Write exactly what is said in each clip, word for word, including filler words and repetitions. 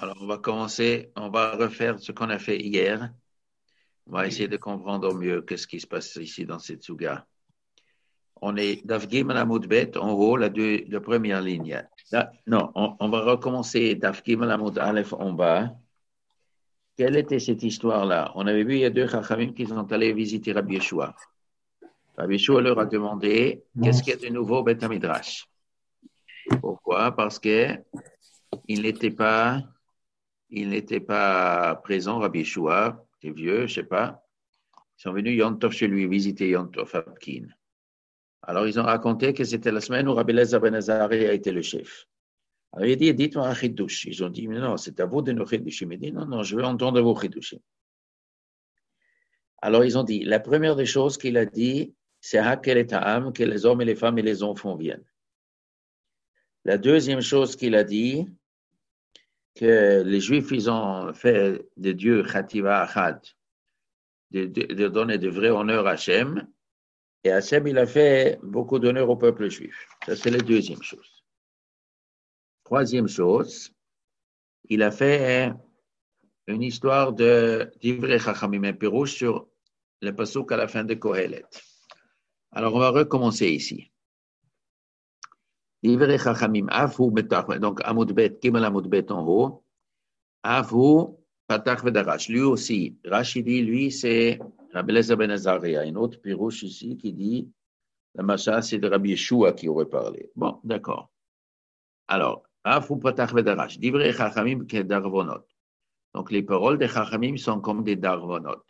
Alors, on va commencer, on va refaire ce qu'on a fait hier. On va essayer de comprendre au mieux qu'est-ce qui se passe ici dans cette Suga. On est Daf Gimel Amud Bet, en haut, la, deux, la première ligne. Là, non, on, on va recommencer Daf Gimel Amud Aleph en bas. Quelle était cette histoire-là? On avait vu, il y a deux Chachamim qui sont allés visiter Rabbi Yeshua. Rabbi Yeshua leur a demandé, qu'est-ce qu'il y a de nouveau au Beth Midrash? Pourquoi? Parce que il n'était pas... Il n'était pas présent, Rabbi Yeshua, c'est vieux, je ne sais pas. Ils sont venus Yom Tov chez lui, visiter Yom Tov à Pkin. Alors, ils ont raconté que c'était la semaine où Rabbi Eliezer ben Azariah a été le chef. Alors, il a dit, dites-moi un chidouche. Ils ont dit, mais non, c'est à vous de nous chidoucher. Il a dit, non, non, je veux entendre vos chidouchim. Alors, ils ont dit, la première des choses qu'il a dit, c'est Hakel et Ta'am, que les hommes et les femmes et les enfants viennent. La deuxième chose qu'il a dit, que les Juifs, ils ont fait de Dieu Chativa Achad, de, de, de donner de vrai honneur à Hachem, et Hachem, il a fait beaucoup d'honneur au peuple juif. Ça, c'est la deuxième chose. Troisième chose, il a fait une histoire de d'Ivrei Chachamim, un pirouche sur le passouk à la fin de Kohelet. Alors, on va recommencer ici. Ivrei Chachamim, Afu Betach, donc Amud Bet, Gimel Amud Bet en haut, Afu Patach Vedarash. Lui aussi, Rashi dit, lui, c'est Rabbi Eliezer ben Azariah. Un autre pirouche ici qui dit, la macha, c'est de Rabbi Yeshua qui aurait parlé. Bon, d'accord. Alors, Afu Patach Vedarash, Divrei Chachamim ke darvonot. Donc, les paroles des Chachamim sont comme des darvonot.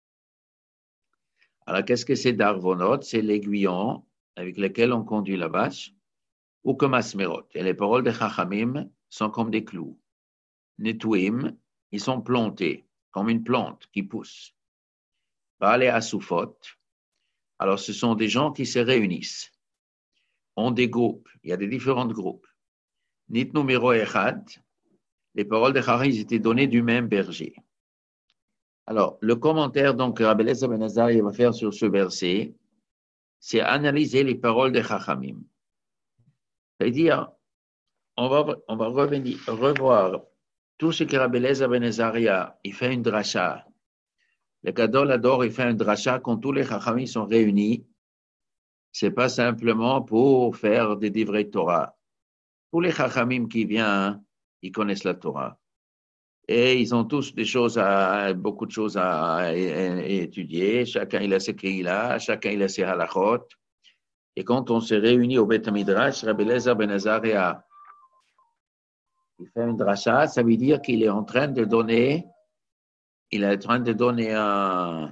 Alors, qu'est-ce que c'est darvonot? C'est l'aiguillon avec lequel on conduit la vache, ou comme asmerot. Et les paroles des Chachamim sont comme des clous. Netouim, ils sont plantés, comme une plante qui pousse. Baale Asufot, alors ce sont des gens qui se réunissent, ont des groupes, il y a des différents groupes. Nit numéro Echad, les paroles de Chachamim étaient données du même berger. Alors, le commentaire donc que Rabbi Eliezer ben Azariah va faire sur ce verset, c'est analyser les paroles de Chachamim. C'est-à-dire, on va, on va revenir, revoir tout ce que Rabbi Eliezer ben Azariah, il fait une dracha. Le Gadol Hador, il fait un dracha quand tous les Chachamim sont réunis. C'est pas simplement pour faire des divrei Torah. Tous les Chachamim qui viennent, ils connaissent la Torah. Et ils ont tous des choses à, beaucoup de choses à, à, à étudier. Chacun il a ses keilah, chacun il a ses halachot. Et quand on se réunit au Beth Midrash, Rabbi Eliezer ben Azariah, il fait une dracha, ça veut dire qu'il est en train de donner, il est en train de donner un,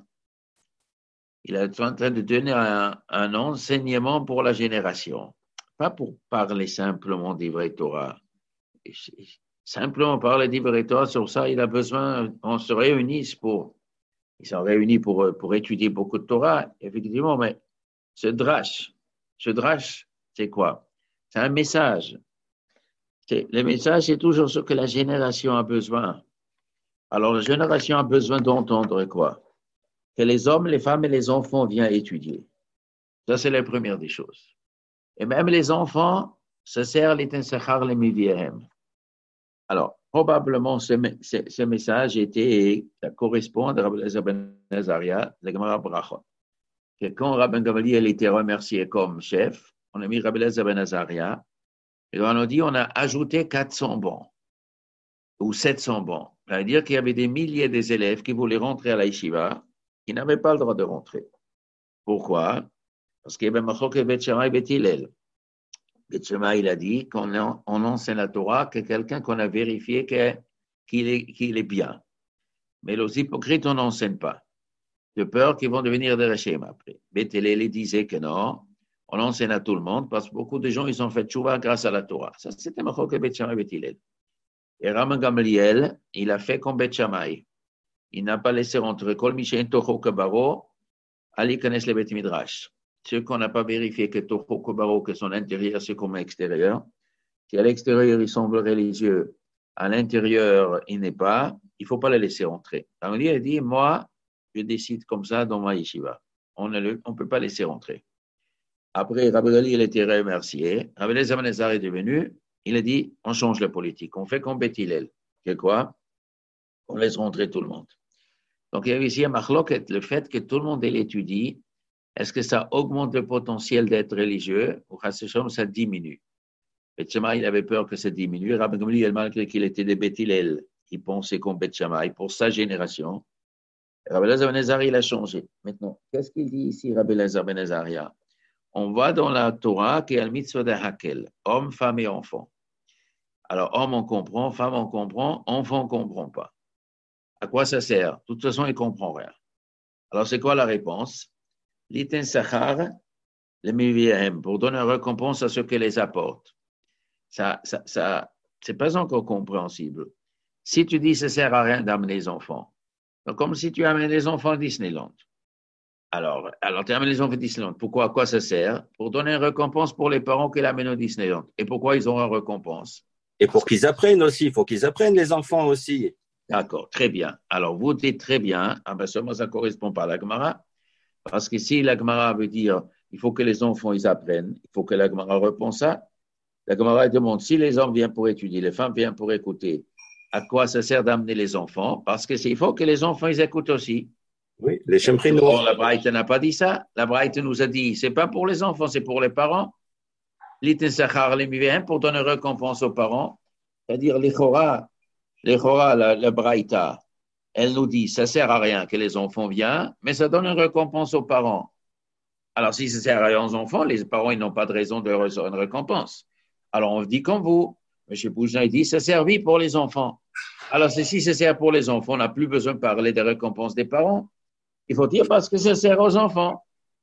il est en train de donner un, un enseignement pour la génération. Pas pour parler simplement d'Ivrei Torah. Simplement parler d'Ivrei Torah, sur ça, il a besoin, on se réunit pour, ils sont réunis pour, pour étudier beaucoup de Torah, effectivement, mais ce drash, ce drash, c'est quoi? C'est un message. C'est, le message, c'est toujours ce que la génération a besoin. Alors, la génération a besoin d'entendre quoi? Que les hommes, les femmes et les enfants viennent étudier. Ça, c'est la première des choses. Et même les enfants, ça sert les tensachar les mivihem. Alors, probablement, ce, ce, ce message était, ça correspond à Rabbi Eliezer ben Azariah, la Gemara Brachot. Que quand Rabbi Gamaliel était remercié comme chef, on a mis Rabbi Eliezer ben Azariah, et on a dit, on a ajouté quatre cents bons, ou sept cents bons. C'est-à-dire qu'il y avait des milliers d'élèves qui voulaient rentrer à la yeshiva, qui n'avaient pas le droit de rentrer. Pourquoi? Parce qu'il y avait Machok et Bet Shammai et Bet Hillel. Bet Shammai, il a dit qu'on on enseigne la Torah que quelqu'un qu'on a vérifié que, qu'il, est, qu'il est bien. Mais les hypocrites, on n'enseigne pas. De peur qu'ils vont devenir des Rachem après. Bet Hillel, il disait que non, on enseigne à tout le monde parce que beaucoup de gens, ils ont fait tchouva grâce à la Torah. Ça, c'était Machok et Bet Shammai et Bet Hillel. Et Rabbi Gamaliel, il a fait comme Bet Shammai. Il n'a pas laissé rentrer Kol Mishen Toho Kabaro, Ali Kanes le Bet Midrash. Ceux qu'on n'a pas vérifié que Toho Kabaro, que son intérieur, c'est comme l'extérieur. Si à l'extérieur, il semble religieux, à l'intérieur, il n'est pas, il ne faut pas le laisser rentrer. Alors, il a dit, moi, je décide comme ça dans ma yeshiva. On ne peut pas laisser rentrer. Après, Rabbi Gali, il a été remercié. Rabbi Eliezer ben Azariah est devenu, il a dit, on change la politique. On fait comme Bet Hillel. Que quoi? On laisse rentrer tout le monde. Donc, il y a ici un machloket, le fait que tout le monde l'étudie, est-ce que ça augmente le potentiel d'être religieux ou ça diminue? Beth Shammai, il avait peur que ça diminue. Rabbi Gamliel, malgré qu'il était des Beth Hillel, il pensait comme Beth Shammai pour sa génération. Rabbi Elazar ben Azariah, il a changé. Maintenant, qu'est-ce qu'il dit ici, Rabbi Elazar ben Azariah? On voit dans la Torah qu'il y a le mitzvah de Hakel, homme, femme et enfant. Alors, homme, on comprend, femme, on comprend, enfant, on ne comprend pas. À quoi ça sert? De toute façon, il ne comprend rien. Alors, c'est quoi la réponse? L'iten sachar, le mivihem, pour donner une récompense à ceux qui les apportent. Ça, ça, ça c'est pas encore compréhensible. Si tu dis que ça ne sert à rien d'amener les enfants, donc comme si tu amènes les enfants à Disneyland. Alors, alors tu amènes les enfants à Disneyland. Pourquoi? À quoi ça sert? Pour donner une récompense pour les parents qui l'amènent au Disneyland. Et pourquoi ils ont une récompense? Et pour qu'ils apprennent aussi. Il faut qu'ils apprennent, les enfants aussi. D'accord, très bien. Alors, vous dites très bien. Ah ben, seulement ça ne correspond pas à la Gemara. Parce que si la Gemara veut dire il faut que les enfants ils apprennent, il faut que la Gemara répond ça. La Gemara demande si les hommes viennent pour étudier, les femmes viennent pour écouter, à quoi ça sert d'amener les enfants? Parce que c'est, il faut que les enfants ils écoutent aussi. Oui, les Shemrino. Or, la Braïte n'a pas dit ça. La Braïte nous a dit c'est pas pour les enfants, c'est pour les parents. L'iten sachar les mivéhem pour donner récompense aux parents. C'est-à-dire les chora, les chora, la, la Braïta, elle nous dit ça sert à rien que les enfants viennent, mais ça donne une récompense aux parents. Alors, si ça sert à rien aux enfants, les parents ils n'ont pas de raison de recevoir une récompense. Alors, on dit comme vous. M. Boujna dit, ça servit pour les enfants. Alors, si ça sert pour les enfants, on n'a plus besoin de parler des récompenses des parents. Il faut dire parce que ça sert aux enfants.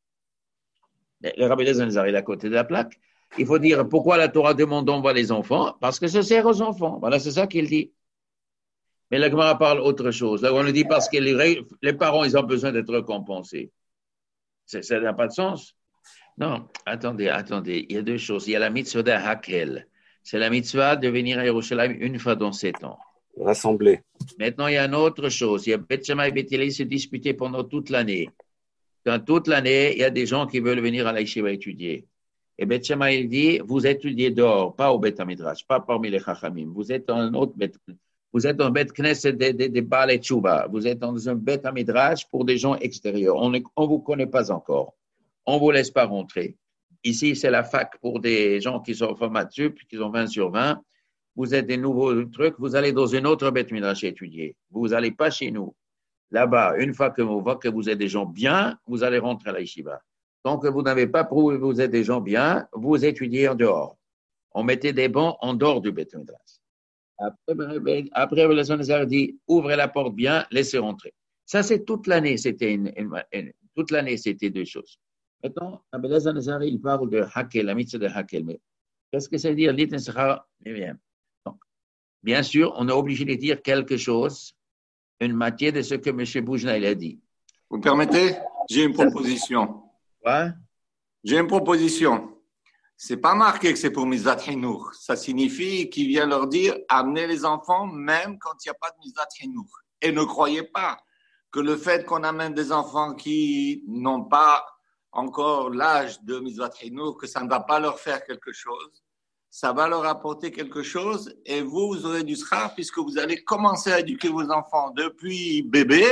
Le Rabbi Elazar, il est à côté de la plaque. Il faut dire pourquoi la Torah demande d'envoyer les enfants? Parce que ça sert aux enfants. Voilà, c'est ça qu'il dit. Mais la Gemara parle autre chose. Là, on nous dit parce que les, les parents, ils ont besoin d'être récompensés. Ça n'a pas de sens. Non, attendez, attendez. Il y a deux choses. Il y a la mitzvah de Hakel. C'est la mitzvah de venir à Yerushalayim une fois dans sept ans. Rassembler. Maintenant, il y a une autre chose. Il y a Beth Shammai et Beth Hillel se disputaient pendant toute l'année. Dans toute l'année, il y a des gens qui veulent venir à la yeshiva étudier. Et Beth Shammai, il dit, vous étudiez dehors, pas au Beth Hamidrash, pas parmi les Chachamim. Vous êtes dans un autre Beth, vous êtes dans un Beth Knesset des de, de, de Baal et Tshuva. Vous êtes dans un Beth Hamidrash pour des gens extérieurs. On ne vous connaît pas encore. On ne vous laisse pas rentrer. Ici, c'est la fac pour des gens qui sont format sup, qui ont vingt sur vingt. Vous êtes des nouveaux trucs, vous allez dans une autre Beth Midrash étudier. Vous n'allez pas chez nous. Là-bas, une fois que vous voyez que vous êtes des gens bien, vous allez rentrer à la yeshiva. Tant que vous n'avez pas prouvé que vous êtes des gens bien, vous étudiez en dehors. On mettait des bancs en dehors du Beth Midrash. Après, après la Zonazar dit, ouvrez la porte bien, laissez rentrer. Ça, c'est toute l'année, c'était une, une, une, toute l'année, c'était deux choses. Maintenant, Rabbi Elazar Nazari, il parle de Hakel, la mitzvah de Hakel. Mais qu'est-ce que ça veut dire? L'iten sachar, donc, bien sûr, on est obligé de dire quelque chose, une matière de ce que M. Boujna il a dit. Vous permettez? J'ai une proposition. Quoi? J'ai une proposition. C'est pas marqué que c'est pour Mizvat Hinour. Ça signifie qu'il vient leur dire amenez les enfants même quand il n'y a pas de Mizvat Hinour. Et ne croyez pas que le fait qu'on amène des enfants qui n'ont pas encore l'âge de Mizvat Hinour, que ça ne va pas leur faire quelque chose, ça va leur apporter quelque chose et vous, vous aurez du schar puisque vous allez commencer à éduquer vos enfants depuis bébé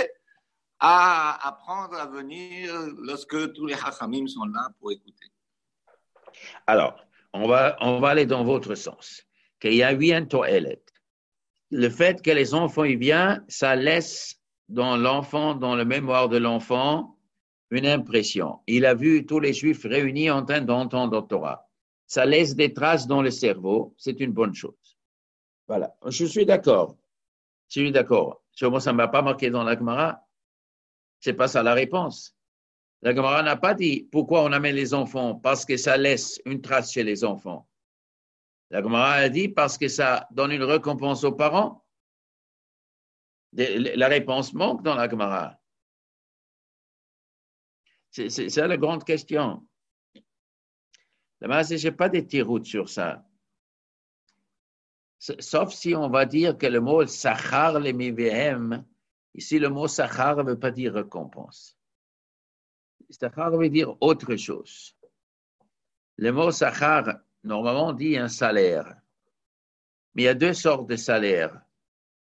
à apprendre à venir lorsque tous les hachamim sont là pour écouter. Alors, on va, on va aller dans votre sens. Qu'il y a eu un to'elet. Le fait que les enfants y viennent, ça laisse dans l'enfant, dans le mémoire de l'enfant, une impression. Il a vu tous les Juifs réunis en train d'entendre le Torah. Ça laisse des traces dans le cerveau. C'est une bonne chose. Voilà. Je suis d'accord. Je suis d'accord. Moi, ça ne m'a pas marqué dans la Gemara. C'est pas ça la réponse. La Gemara n'a pas dit pourquoi on amène les enfants, parce que ça laisse une trace chez les enfants. La Gemara a dit parce que ça donne une récompense aux parents. La réponse manque dans la Gemara. C'est, c'est ça la grande question. La Gemara, je n'ai pas de tiroutes sur ça. Sauf si on va dire que le mot sachar le mivehem, ici le mot sachar ne veut pas dire récompense. Sachar veut dire autre chose. Le mot sachar, normalement, dit un salaire. Mais il y a deux sortes de salaires.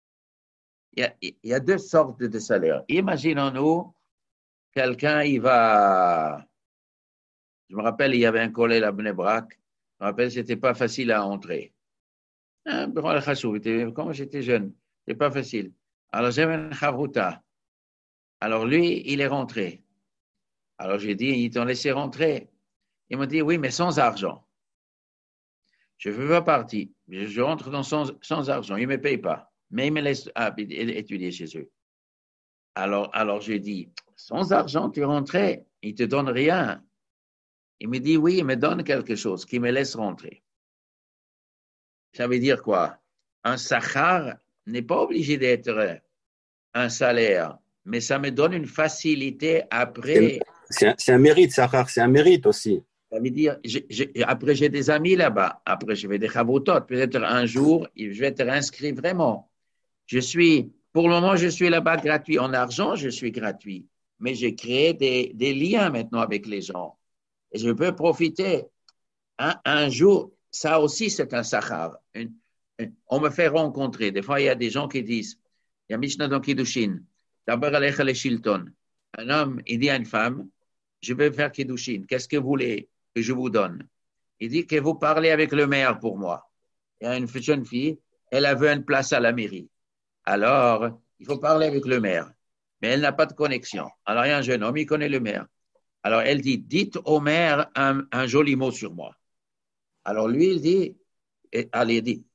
il y a, il y a deux sortes de salaires. Imaginons-nous, quelqu'un, il va... Je me rappelle, il y avait un collègue à Bnebrak. Je me rappelle, c'était pas facile à entrer. Hein, quand j'étais jeune, c'était pas facile. Alors, j'avais un chavruta. Alors, lui, il est rentré. Alors, j'ai dit, ils t'ont laissé rentrer. Il m'a dit, oui, mais sans argent. Je ne veux pas partir. Je rentre dans sans, sans argent. Il ne me paye pas. Mais il me laisse ah, étudier chez eux. Alors, alors j'ai dit, sans argent, tu rentrais. Il ne te donne rien. Il me dit, oui, il me donne quelque chose qui me laisse rentrer. Ça veut dire quoi? Un sachar n'est pas obligé d'être un salaire, mais ça me donne une facilité après. C'est un, c'est un mérite, sachar, c'est un mérite aussi. Ça veut dire, j'ai, j'ai, après j'ai des amis là-bas, après je vais des chavrutot, peut-être un jour, je vais être inscrit vraiment. Je suis, pour le moment, je suis là-bas gratuit. En argent, je suis gratuit, mais j'ai créé des, des liens maintenant avec les gens. Et je peux profiter. Un, un jour, ça aussi, c'est un sachar. Une, une, on me fait rencontrer. Des fois, il y a des gens qui disent, il y a Mishnah dans Kiddushin, d'abord alecha le shilton. Un homme, il dit à une femme, je vais faire Kiddushin. Qu'est-ce que vous voulez que je vous donne? Il dit que vous parlez avec le maire pour moi. Il y a une jeune fille, elle a vu une place à la mairie. Alors, il faut parler avec le maire. Mais elle n'a pas de connexion. Alors, il y a un jeune homme, il connaît le maire. Alors, elle dit, dites au maire un, un joli mot sur moi. Alors, lui, il dit, allez, il dit,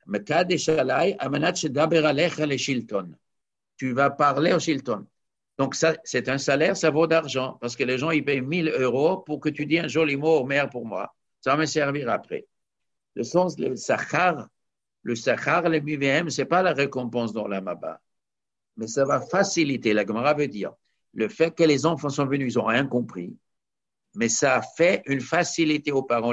tu vas parler au Shilton. Donc, ça, c'est un salaire, ça vaut d'argent, parce que les gens, ils payent mille euros pour que tu dises un joli mot au maire pour moi. Ça va me servir après. Le sens, le sachar, le sachar, le M V M, ce n'est pas la récompense dans la Maba, mais ça va faciliter, la Gemara veut dire, le fait que les enfants sont venus, ils n'ont rien compris, mais ça fait une facilité aux parents.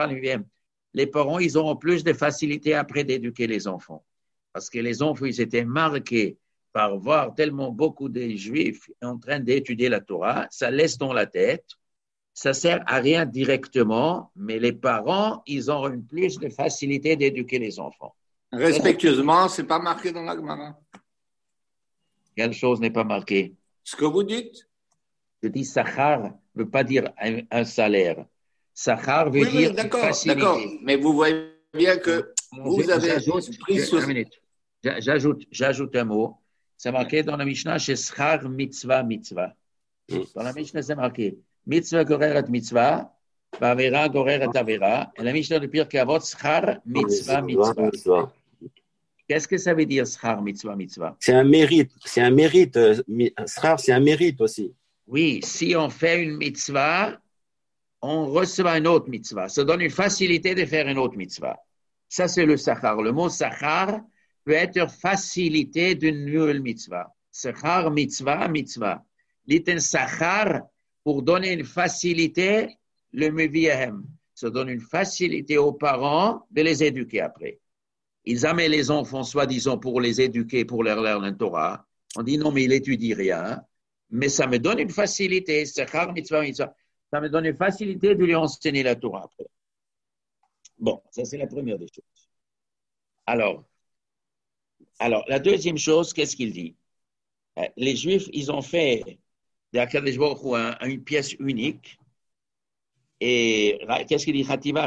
Les parents, ils auront plus de facilité après d'éduquer les enfants. Parce que les enfants, ils étaient marqués par voir tellement beaucoup de Juifs en train d'étudier la Torah, ça laisse dans la tête, ça sert à rien directement, mais les parents, ils ont une plus de facilité d'éduquer les enfants. Respectueusement, ce n'est pas marqué dans la Gemara. Quelle chose n'est pas marquée? Ce que vous dites. Je dis sachar ne veut pas dire un, un salaire. Sachar veut oui, dire oui, d'accord, une facilité. D'accord, mais vous voyez bien que vous je, avez j'ajoute, pris sur... Une minute. J'ajoute, j'ajoute un mot. C'est marqué dans la Mishnah chez Schar mitzvah mitzvah. Dans la Mishnah, c'est marqué mitzvah goreret mitzvah, vavera goreret avera. Et la Mishnah de Pirkei Avot, Schar mitzvah mitzvah. Qu'est-ce que ça veut dire Schar mitzvah mitzvah? C'est un mérite, c'est un mérite. Schar, c'est un mérite aussi. Oui, si on fait une mitzvah, on reçoit une autre mitzvah. Ça donne une facilité de faire une autre mitzvah. Ça, c'est le sachar. Le mot sachar peut être facilité d'une nouvelle mitzvah. Sachar, mitzvah, mitzvah. L'iten sachar, pour donner une facilité, le meviahem. Ça donne une facilité aux parents de les éduquer après. Ils amènent les enfants, soi-disant, pour les éduquer, pour leur learn la Torah. On dit non, mais il étudie rien. Mais ça me donne une facilité. Sachar, mitzvah, mitzvah. Ça me donne une facilité de lui enseigner la Torah après. Bon, ça c'est la première des choses. Alors, alors la deuxième chose, qu'est-ce qu'il dit? Les Juifs, ils ont fait d'Akadosh Baruch Hu une pièce unique. Et qu'est-ce qu'il dit?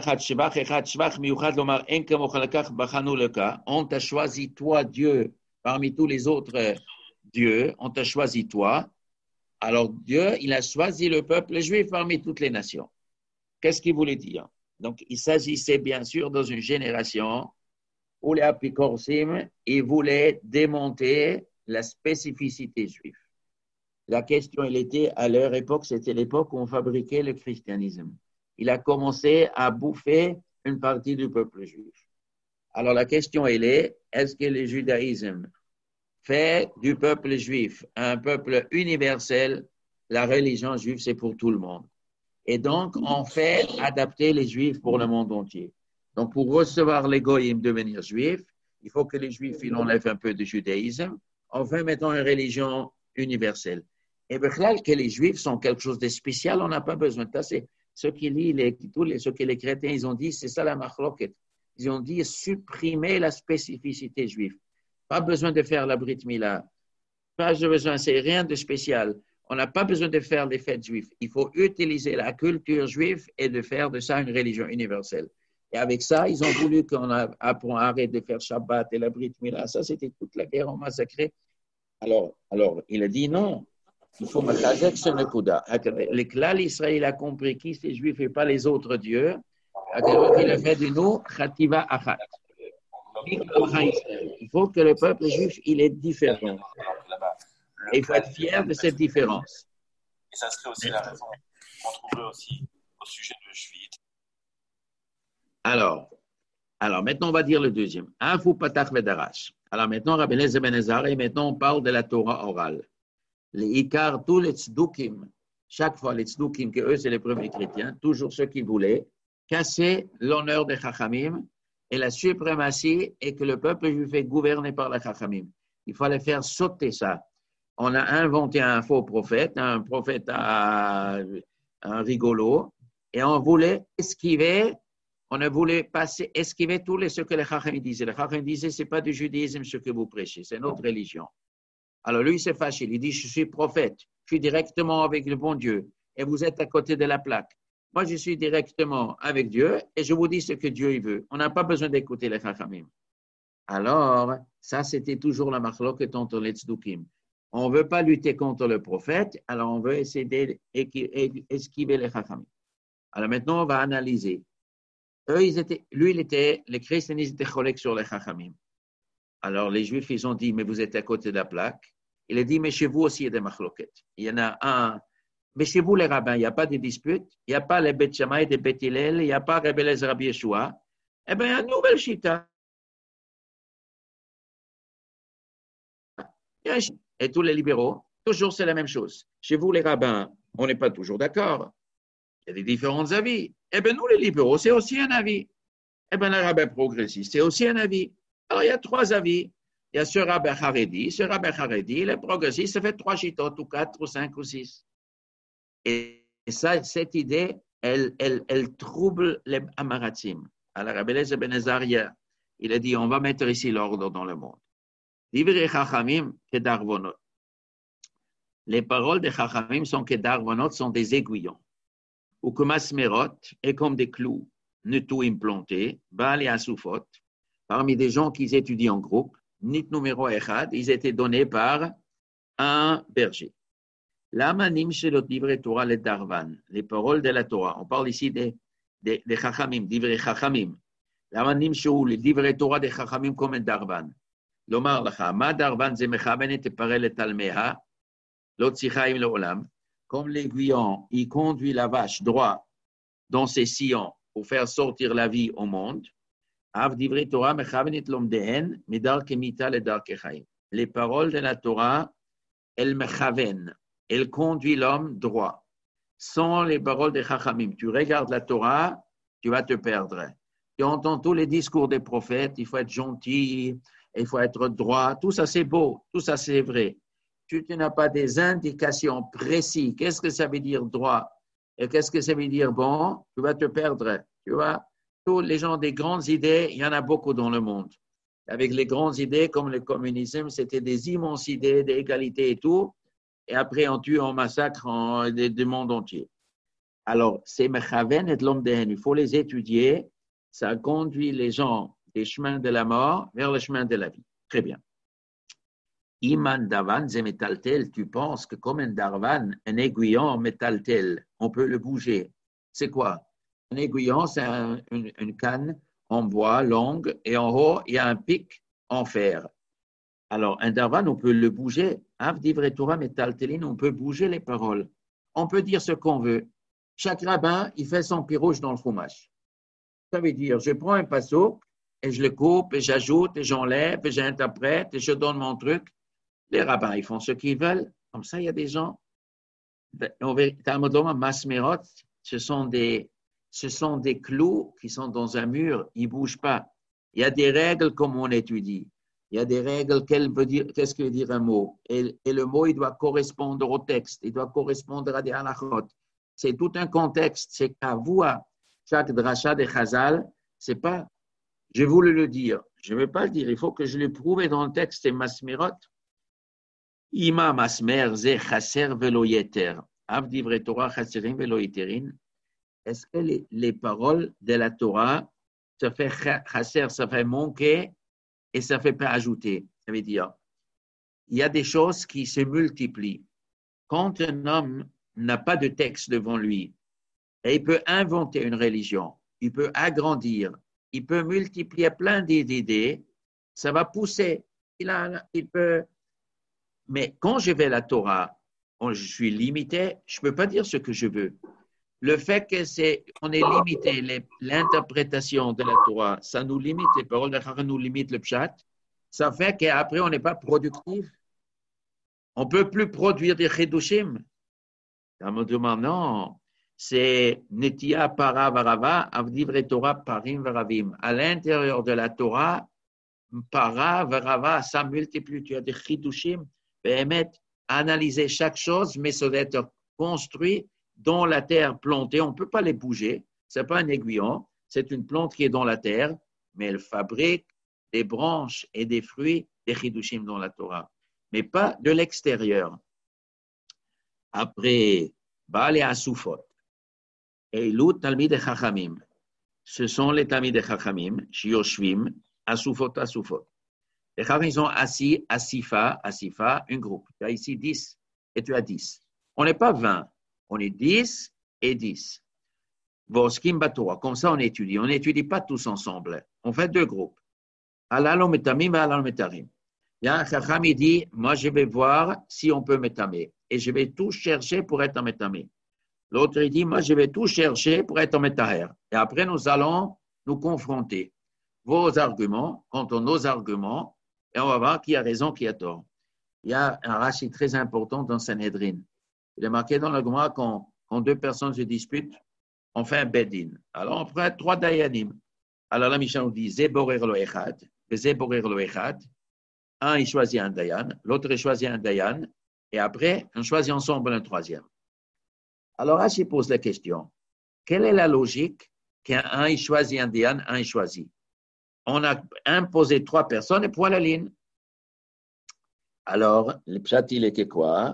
On t'a choisi toi, Dieu, parmi tous les autres dieux, on t'a choisi toi. Alors Dieu, il a choisi le peuple juif parmi toutes les nations. Qu'est-ce qu'il voulait dire? Donc, il s'agissait bien sûr dans une génération où les apikorsim, ils voulaient démonter la spécificité juive. La question, elle était, à leur époque, c'était l'époque où on fabriquait le christianisme. Il a commencé à bouffer une partie du peuple juif. Alors la question, elle est, est-ce que le judaïsme fait du peuple juif un peuple universel? La religion juive, c'est pour tout le monde. Et donc, on fait adapter les juifs pour le monde entier. Donc, pour recevoir les goyim devenir juifs, il faut que les juifs, ils enlèvent un peu de judaïsme. Enfin, mettons une religion universelle. Et bien, que les juifs sont quelque chose de spécial, on n'a pas besoin de ça. C'est ceux qui lisent, les, tous les, ceux qui les chrétiens, ils ont dit, c'est ça la machloket. Ils ont dit supprimer la spécificité juive. Pas besoin de faire la Brit Mila. Pas besoin, c'est rien de spécial. On n'a pas besoin de faire les fêtes juives. Il faut utiliser la culture juive et de faire de ça une religion universelle. Et avec ça, ils ont voulu qu'on arrête de faire Shabbat et la Brit Mila. Ça, c'était toute la guerre en massacré. Alors, alors, il a dit non. Il faut m'achazek ce nekuda. Le klal Israël a compris qui c'est juif et pas les autres dieux. Il a fait de nous chativa achat. Il faut que le peuple juif, il est différent. Et il faut être fier de cette différence. Et ça serait aussi la raison qu'on trouverait aussi au sujet de Shvit. Alors, alors, maintenant, on va dire le deuxième. Afu patach vedarash. Alors, maintenant, Rabbi Eliezer ben Ezra, et maintenant, on parle de la Torah orale. Les Ikar, tous les tzdukim, chaque fois les tzdukim, que eux, c'est les premiers chrétiens, toujours ceux qui voulaient casser l'honneur des Chachamim et la suprématie et que le peuple juif est gouverné par les Chachamim. Il fallait faire sauter ça. On a inventé un faux prophète, un prophète à, un rigolo, et on voulait esquiver, on ne voulait passer, esquiver tous les ce que les Chachamim disaient. Les Chachamim disaient, ce n'est pas du judaïsme ce que vous prêchez, c'est notre religion. Alors lui, il s'est fâché, il dit, je suis prophète, je suis directement avec le bon Dieu, et vous êtes à côté de la plaque. Moi, je suis directement avec Dieu, et je vous dis ce que Dieu il veut. On n'a pas besoin d'écouter les Chachamim. Alors, ça, c'était toujours la marloquette entre les tzdukim. On ne veut pas lutter contre le prophète, alors on veut essayer d'esquiver les Chachamim. Alors maintenant, on va analyser. Eux, ils étaient, lui, il était, les chrétiens, ils étaient cholèques sur les Chachamim. Alors les Juifs, ils ont dit, mais vous êtes à côté de la plaque. Il a dit, mais chez vous aussi, il y a des marloquettes. Il y en a un. Mais chez vous, les rabbins, il n'y a pas de dispute. Il n'y a pas les Beth Shammai, les Beth Hillel, il n'y a pas Rabbi Eliezer Rabbi Yeshua. Eh bien, il y a une nouvelle chita. Et tous les libéraux, toujours c'est la même chose. Chez vous, les rabbins, on n'est pas toujours d'accord. Il y a des différents avis. Eh bien, nous, les libéraux, c'est aussi un avis. Eh bien, les rabbins progressistes, c'est aussi un avis. Alors, il y a trois avis. Il y a ce rabbin Haredi, ce rabbin Haredi, les progressistes, ça fait trois chitotes, ou quatre, ou cinq, ou six. Et ça, cette idée, elle, elle, elle trouble les Amaratim. Alors, Rabbi Eliezer ben Ezra, il a dit, on va mettre ici l'ordre dans le monde. Divrei Chachamim kedarvonot. Les paroles des Chachamim sont kedarvonot, sont des aiguillons. Ou comme asmerot, et comme des clous, netou implantés, bal et asufot, parmi des gens qui étudient en groupe, nit numéro echad, ils étaient donnés par un berger. L'amanim chez le divrei Torah le darvan, les paroles de la Torah. On parle ici des, des, des Chachamim, divrei Chachamim. L'amanim chez le divrei Torah des Chachamim comme un darvan. לומר לך, מה דרבן זה מכוון את הפרלת תלמיה, לא צריכה עם לעולם, comme l'aiguillon, il conduit la vache droit dans ses sillons pour faire sortir la vie au monde, av divrei Torah מכוון את לומדיהן מדרכי מיתה לדרכי חיים. Les paroles de la Torah, elles mechaven, elles conduisent l'homme droit. Sans les paroles des Chachamim, tu regardes la Torah, tu vas te perdre. Tu entends tous les discours des prophètes, il faut être gentil, il faut être droit, tout ça c'est beau, tout ça c'est vrai. Tu, tu n'as pas des indications précises. Qu'est-ce que ça veut dire droit et qu'est-ce que ça veut dire bon, tu vas te perdre. Tu vois, tous les gens des grandes idées, il y en a beaucoup dans le monde. Avec les grandes idées comme le communisme, c'était des immenses idées d'égalité et tout. Et après, on tue, on massacre en, de, du monde entier. Alors, c'est Mechaven et l'homme de haine. Il faut les étudier. Ça conduit les gens des chemins de la mort vers le chemin de la vie. Très bien. Iman davan ze metaltel, tu penses que comme un darvan, un aiguillon metaltel, on peut le bouger. C'est quoi? Un aiguillon, c'est un, une, une canne en bois longue et en haut, il y a un pic en fer. Alors, un darvan, on peut le bouger. Av divrei Torah metaltelin, on peut bouger les paroles. On peut dire ce qu'on veut. Chaque rabbin, il fait son pirouge dans le fromage. Ça veut dire, je prends un passeau, et je le coupe, et j'ajoute, et j'enlève, et j'interprète, et je donne mon truc. Les rabbins, ils font ce qu'ils veulent. Comme ça, il y a des gens. Masmerot, ce sont des, ce sont des clous qui sont dans un mur, ils ne bougent pas. Il y a des règles comme on étudie. Il y a des règles, qu'est-ce que veut dire un mot? Et, et le mot, il doit correspondre au texte, il doit correspondre à des halachot. C'est tout un contexte, c'est qu'à vous, chaque dracha de Chazal, c'est pas. Je voulais le dire, je ne vais pas le dire, il faut que je le prouve dans le texte, c'est Masmerot. Ima masmer ze chaser velo yeter. Av divrei Torah chaserim velo yeterin. Est-ce que les, les paroles de la Torah, ça fait chaser, ça fait manquer et ça fait pas ajouter? Ça veut dire, il y a des choses qui se multiplient. Quand un homme n'a pas de texte devant lui, et il peut inventer une religion, il peut agrandir, il peut multiplier plein d'idées, ça va pousser. Il, a, il peut. Mais quand je vais à la Torah, je suis limité, je ne peux pas dire ce que je veux. Le fait que c'est, on est limité, les, l'interprétation de la Torah, ça nous limite, les paroles de Chacham nous limitent le pshat, ça fait qu'après on n'est pas productif. On ne peut plus produire des chidushim. On me demande, non, c'est Netia para varava, avdivre Torah parim varavim. À l'intérieur de la Torah, para varava, ça multiplie. Tu as des chidushim, permettre analyser chaque chose, mais ça doit être construit dans la terre plantée. On ne peut pas les bouger. Ce n'est pas un aiguillon, c'est une plante qui est dans la terre, mais elle fabrique des branches et des fruits, des chidushim dans la Torah, mais pas de l'extérieur. Après, Baal et Asufot, Eilut Talmid Chachamim, ce sont les Talmid Chachamim, Shioshvim, Asufot, Asufot. Les Chachamim sont assis, Asifa, Asifa, un groupe. Tu as ici dix et tu as dix. On n'est pas vingt, on est dix et dix. Voskim Batora, comme ça on étudie. On n'étudie pas tous ensemble. On fait deux groupes. Alalo Metamim et Alalo Metarim. Il y a un Chacham, il dit, moi je vais voir si on peut métamer. Et je vais tout chercher pour être en métamé. L'autre, il dit, moi je vais tout chercher pour être en métaher. Et après, nous allons nous confronter. Vos arguments contre nos arguments, et on va voir qui a raison, qui a tort. Il y a un Rashi très important dans Sanhedrin. Il est marqué dans le Gemara quand, quand deux personnes se disputent, on fait un bedin. Alors on prend trois dayanim. Alors la Mishnah nous dit, Zeborer lo echad, Zeborer lo echad. Un, il choisit un dayan, l'autre, il choisit un dayan, et après, on choisit ensemble un troisième. Alors, Rashi pose la question, quelle est la logique qu'un, il choisit un dayan, un, il choisit? On a imposé trois personnes et point la ligne. Alors, le pshat, il était quoi?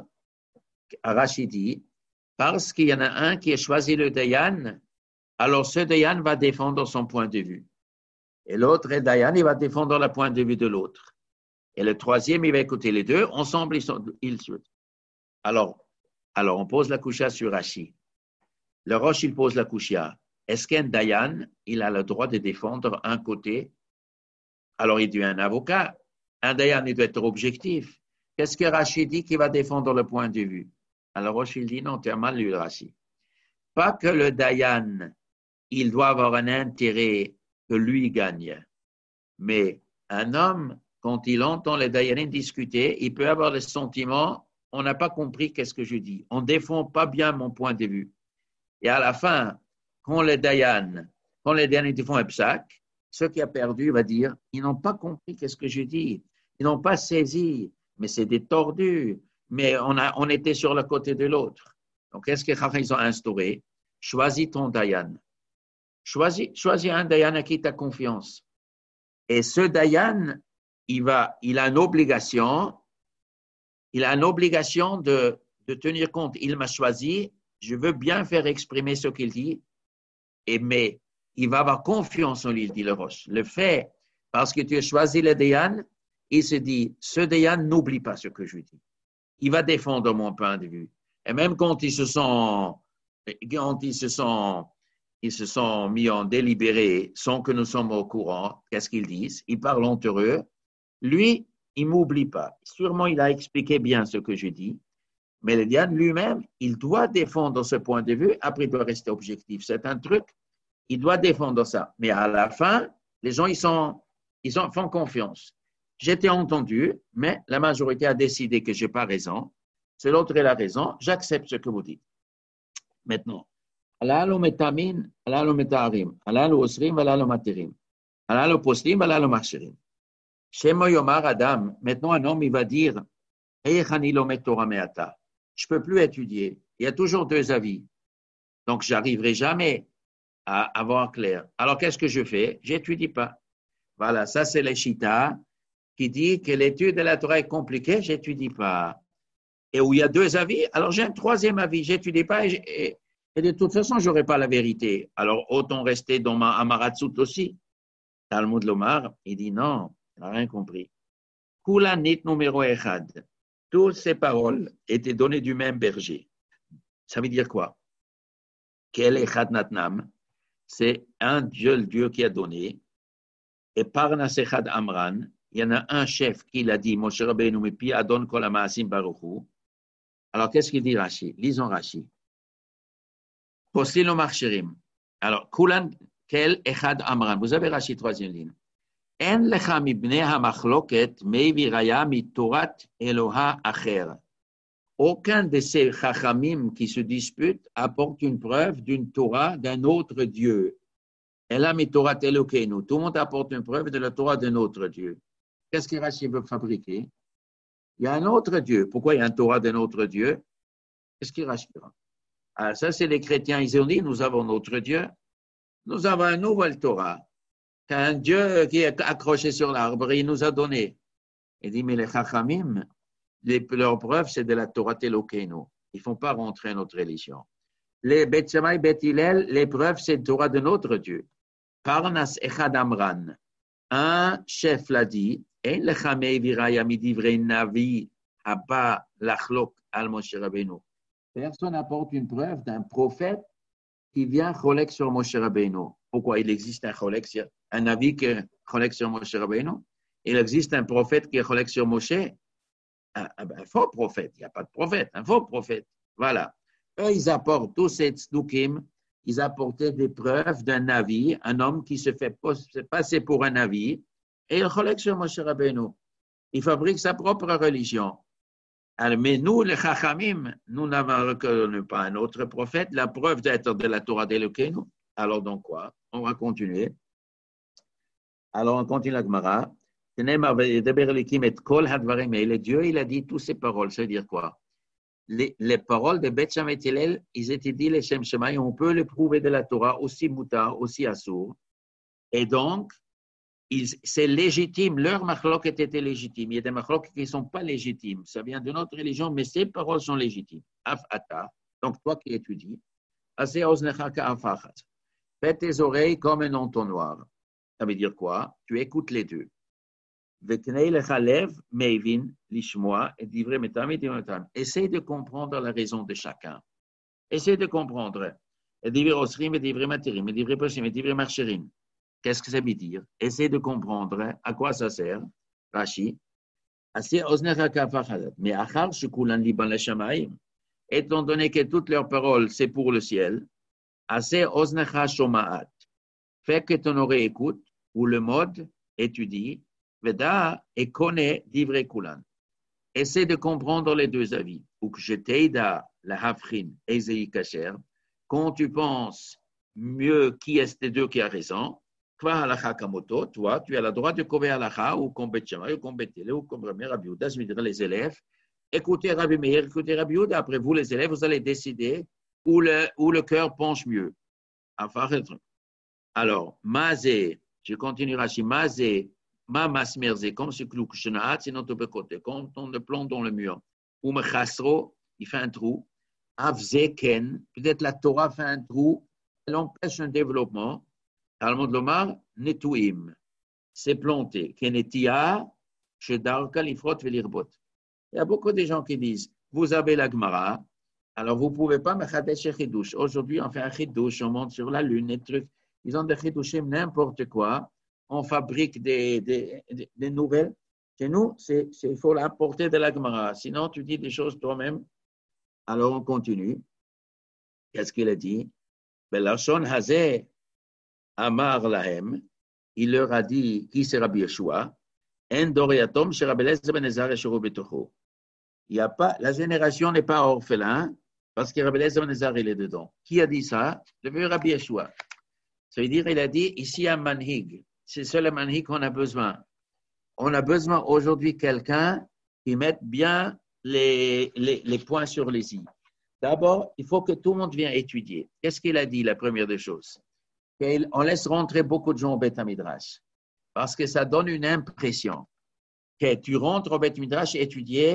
Rashi dit, parce qu'il y en a un qui a choisi le dayan, alors ce dayan va défendre son point de vue. Et l'autre dayan, il va défendre le point de vue de l'autre. Et le troisième, il va écouter les deux. Ensemble, ils sont, ils sont. Alors, alors, on pose la coucha sur Rashi. Le Roche, il pose la coucha. Est-ce qu'un dayan, il a le droit de défendre un côté? Alors, il dit un avocat. Un dayan, il doit être objectif. Qu'est-ce que Rashi dit qu'il va défendre le point de vue? Alors, Roche, il dit non, tu as mal lu Rashi. Pas que le dayan, il doit avoir un intérêt que lui gagne. Mais un homme, quand il entend les dayanim discuter, il peut avoir le sentiment, on n'a pas compris qu'est-ce que je dis. On ne défend pas bien mon point de vue. Et à la fin, quand les dayanim, quand les dayanim font un psak, ceux qui ont perdu va dire, ils n'ont pas compris qu'est-ce que je dis. Ils n'ont pas saisi. Mais c'est des tordus. Mais on, a, on était sur le côté de l'autre. Donc, qu'est-ce qu'ils ont instauré? Choisis ton dayan. Choisis, choisis un dayan à qui tu as confiance. Et ce dayan, il, va, il a une obligation, il a une obligation de, de tenir compte. Il m'a choisi, je veux bien faire exprimer ce qu'il dit, et, mais il va avoir confiance en lui, dit le Roche. Le fait, parce que tu as choisi le dayan, il se dit, ce dayan n'oublie pas ce que je dis. Il va défendre mon point de vue. Et même quand ils se sont, quand ils se sont, ils se sont mis en délibéré sans que nous sommes au courant, qu'est-ce qu'ils disent? Ils parlent entre eux. Lui, il ne m'oublie pas. Sûrement, il a expliqué bien ce que je dis. Mais le dayan lui-même, il doit défendre ce point de vue. Après, il doit rester objectif. C'est un truc, il doit défendre ça. Mais à la fin, les gens, ils, sont, ils sont, font confiance. J'étais entendu, mais la majorité a décidé que je n'ai pas raison. C'est l'autre qui a raison. J'accepte ce que vous dites. Maintenant, alalo metamin, alalo metarim, alalo osrim, alalo materim, alalo postim, alalo marcherim. Shemo yomar Adam, maintenant un homme, il va dire, je ne peux plus étudier. Il y a toujours deux avis. Donc, je n'arriverai jamais à avoir clair. Alors, qu'est-ce que je fais? Je n'étudie pas. Voilà, ça c'est le Shita qui dit que l'étude de la Torah est compliquée, je n'étudie pas. et où il y a deux avis, alors j'ai un troisième avis. Je n'étudie pas et, et, et de toute façon, je n'aurai pas la vérité. Alors autant rester dans ma Amaratsut aussi. Talmud Lomar, il dit non, il n'a rien compris. Kula nit numéro echad. Toutes ces paroles étaient données du même berger. Ça veut dire quoi? Quel echad natnam? C'est un Dieu, le Dieu qui a donné. Et parnas echad amran, il y en a un chef qui l'a dit, Moshe Rabbeinu mepi adon kol hamaasim baruchu. Alors qu'est-ce qu'il dit Rashi? Lisons Rashi. Poslino marcherim. Alors, kulan kel echad amran. Vous avez Rashi, troisième ligne. En lecha mibnei hamachloket meivi raya mitorat Eloha acher. Aucun de ces chachamim qui se disputent apporte une preuve d'une Torah d'un autre Dieu. Ela mitorat Elokeinu. Tout le monde apporte une preuve de la Torah d'un autre Dieu. Qu'est-ce que Rashi veut fabriquer? Il y a un autre Dieu. Pourquoi il y a un Torah d'un autre Dieu? Qu'est-ce qu'il Rashi veut? Alors ça, c'est les chrétiens. Ils ont dit, nous avons notre Dieu. Nous avons un nouvel Torah. Un Dieu qui est accroché sur l'arbre, il nous a donné. Il dit, mais les chachamim, les, leur preuve, c'est de la Torah Elokeinu. Ils ne font pas rentrer notre religion. Les Bet Shammai, Bet Hillel, les preuves, c'est la Torah de notre Dieu. Parnas Echad Amran. Un chef l'a dit, En lechamei viraya midivrei navi haba lachlok al Moshe Rabbeinu. Personne n'apporte une preuve d'un prophète qui vient cholek sur Moshe Rabbeinu. Pourquoi il existe un cholek, un navi qui est cholek sur Moshe Rabbeinu? Il existe un prophète qui est cholek sur Moshe? Un, un, un faux prophète. Il n'y a pas de prophète, un faux prophète. Voilà. Eux, ils apportent tous ces tzdukim, ils apportaient des preuves d'un navi, un homme qui se fait passer pour un navi, et il cholek sur Moshe Rabbeinu. Il fabrique sa propre religion. Alors, mais nous, les Chachamim, nous n'avons reconnu pas un autre prophète, la preuve d'être de la Torah d'Elokeinu. Alors, donc quoi? On va continuer. Alors, on continue la Gemara. Le Dieu, il a dit toutes ces paroles. Ça veut dire quoi? Les, les paroles de Bet Shammai et Hillel, ils étaient dit les Shem Shemaï, on peut les prouver de la Torah, aussi Moutar, aussi Assour. Et donc, c'est légitime, leur machlok était légitime. Il y a des machlok qui ne sont pas légitimes. Ça vient de notre religion, mais ces paroles sont légitimes. Af ata, donc toi qui étudies, assez oznecha ka'afachat. Fais tes oreilles comme un entonnoir. Ça veut dire quoi? Tu écoutes les deux. Veknei lecha lev meivin lishmoa et divrei metam et divrei metam. Essaye de comprendre la raison de chacun. Essaye de comprendre. Et divrei osrim et divrei materim et divrei poshim et divrei marcherim. Qu'est-ce que ça veut dire? Essaye de comprendre à quoi ça sert. Rashi. Mais achar shekulan liban leshamayim. Étant donné que toutes leurs paroles, c'est pour le ciel, assez oznecha shoma'at. Fais que ton oreille écoute, ou le mode étudie, veda et connaît divrei kulan. Essaie de comprendre les deux avis. Ou que je t'aide la hafrin et zei kasher. Quand tu penses mieux qui est des deux qui a raison, toi, tu as le droit de combler halakha ou comme Bet Shammai ou comme Bet Hillel ou comme Rabbi Yehuda, je veux dire les élèves. Écoutez Rabbi Meir, écoutez Rabbi Yehuda. Après vous, les élèves, vous allez décider où le, où le cœur penche mieux. Alors, mazé, je continue Rashi, mazé, ma masmerze, comme ce clou que je n'ai hâte, c'est notre côté. Quand on le plombe dans le mur, ou me chasro, il fait un trou. Avzeken, peut-être la Torah fait un trou, elle empêche un développement. Talmud Lomar, netouim, c'est planté. Kenetia, shedar kalifrot velirbot. Il y a beaucoup de gens qui disent, vous avez la Gemara, alors vous ne pouvez pas me chadesh chidouche. Aujourd'hui, on fait un chidouche, on monte sur la lune, des trucs. Ils ont des chidouchim, n'importe quoi. On fabrique des, des, des, des nouvelles. Chez nous, c'est, c'est, il faut l'apporter de la Gemara. Sinon, tu dis des choses toi-même. Alors, on continue. Qu'est-ce qu'il a dit? Belashon hazeh. Amar lahem, il leur a dit, qui c'est Rabbi Yeshua? En doriatom, chez Rabbi Eliezer ben Ezra et Shoro betocho. Il y a pas, la génération n'est pas orphelin, parce que Rabbi Eliezer ben Ezra, il est dedans. Qui a dit ça? Le vieux Rabbi Yeshua. Ça veut dire, il a dit, ici un manhig. C'est seul le manhig qu'on a besoin. On a besoin aujourd'hui de quelqu'un qui mette bien les, les, les points sur les i. D'abord, il faut que tout le monde vienne étudier. Qu'est-ce qu'il a dit, la première des choses? On laisse rentrer beaucoup de gens au Beth Midrash parce que ça donne une impression que tu rentres au Beth Midrash étudier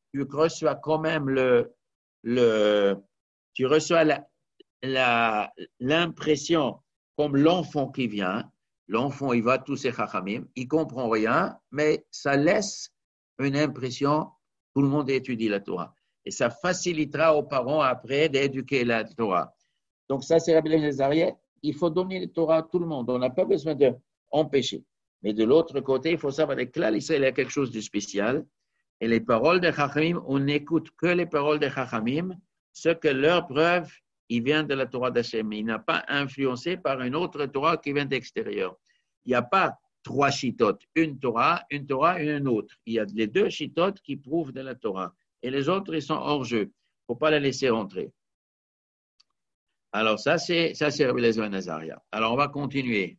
tu reçois quand même le, le tu reçois la, la, l'impression comme l'enfant qui vient. L'enfant, il va tous ses chachamim, il comprend rien, mais ça laisse une impression, tout le monde étudie la Torah. Et ça facilitera aux parents après d'éduquer la Torah. Donc ça, c'est Rabbi Eliezer. Il faut donner la Torah à tout le monde. On n'a pas besoin d'empêcher. Mais de l'autre côté, il faut savoir que là, il y a quelque chose de spécial. Et les paroles de Chachamim, on n'écoute que les paroles de Chachamim, ce que leur preuve, il vient de la Torah d'Hachem. Il n'a pas influencé par une autre Torah qui vient d'extérieur. Il n'y a pas trois chitotes, une Torah, une Torah et une autre. Il y a les deux chitotes qui prouvent de la Torah. Et les autres, ils sont hors jeu. Il ne faut pas les laisser rentrer. Alors, ça, c'est, ça, c'est Rabbi Eliezer ben Azaria. Alors, on va continuer.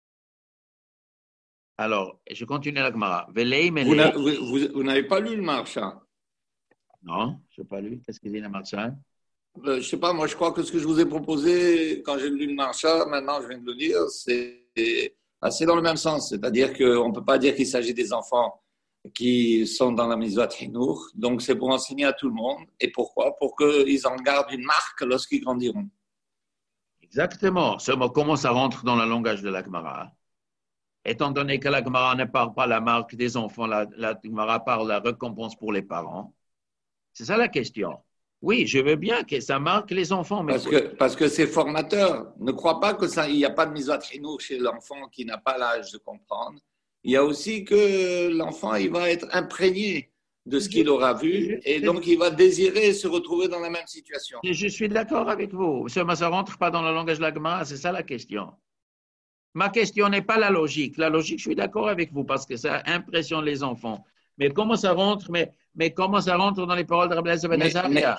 Alors, je continue la Gemara. Vous, n'a, vous, vous, vous n'avez pas lu le Maharsha? Non, je n'ai pas lu. Qu'est-ce qu'il dit le Maharsha? euh, Je ne sais pas, moi je crois que ce que je vous ai proposé quand j'ai lu le Maharsha, maintenant je viens de le lire, c'est assez dans le même sens. C'est-à-dire qu'on ne peut pas dire qu'il s'agit des enfants qui sont dans la Mitzvat Hinour. Donc c'est pour enseigner à tout le monde. Et pourquoi? Pour qu'ils en gardent une marque lorsqu'ils grandiront. Exactement. Comment ça rentre dans le langage de la Gemara? Étant donné que la Gemara ne parle pas la marque des enfants, la, la Gemara parle la récompense pour les parents. C'est ça la question. Oui, je veux bien que ça marque les enfants. Mais parce, que, parce que c'est formateur. Ne crois pas qu'il n'y a pas de Mitzvat Hinour chez l'enfant qui n'a pas l'âge de comprendre. Il y a aussi que l'enfant il va être imprégné de ce qu'il aura vu et donc il va désirer se retrouver dans la même situation. Je suis d'accord avec vous. Ça ne rentre pas dans le langage de la Gemara, c'est ça la question. Ma question n'est pas la logique. La logique, je suis d'accord avec vous parce que ça impressionne les enfants. Mais comment ça rentre, mais, mais comment ça rentre dans les paroles de Rabbi Eliezer ben Azaria?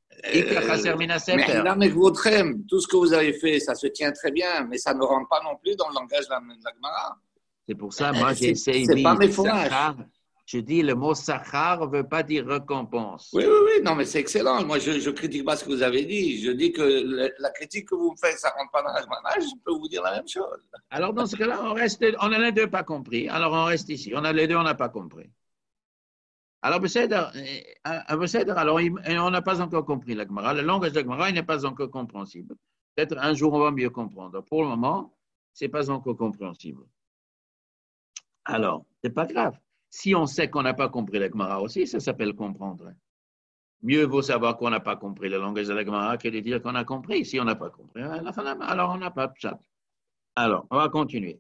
Mais là, mais votre aime, tout ce que vous avez fait, ça se tient très bien, mais ça ne rentre pas non plus dans le langage de la, de la Gemara. C'est pour ça, moi, j'ai essayé. C'est pas mes fourrages. Je dis, le mot sachar ne veut pas dire récompense. Oui, oui, oui, non, mais c'est excellent. Moi, je ne critique pas ce que vous avez dit. Je dis que le, la critique que vous me faites, ça ne rentre pas dans la Gemara. Je peux vous dire la même chose. Alors, dans ce cas-là, on reste, on a les deux pas compris. Alors, on reste ici. On a les deux, on n'a pas compris. Alors, alors on n'a pas encore compris la Gemara. Le langage de la Gemara n'est pas encore compréhensible. Peut-être un jour, on va mieux comprendre. Pour le moment, ce n'est pas encore compréhensible. Alors, ce n'est pas grave. Si on sait qu'on n'a pas compris la Gemara aussi, ça s'appelle comprendre. Mieux vaut savoir qu'on n'a pas compris le langage de la Gemara que de dire qu'on a compris. Si on n'a pas compris, alors on n'a pas de chat. Alors, on va continuer.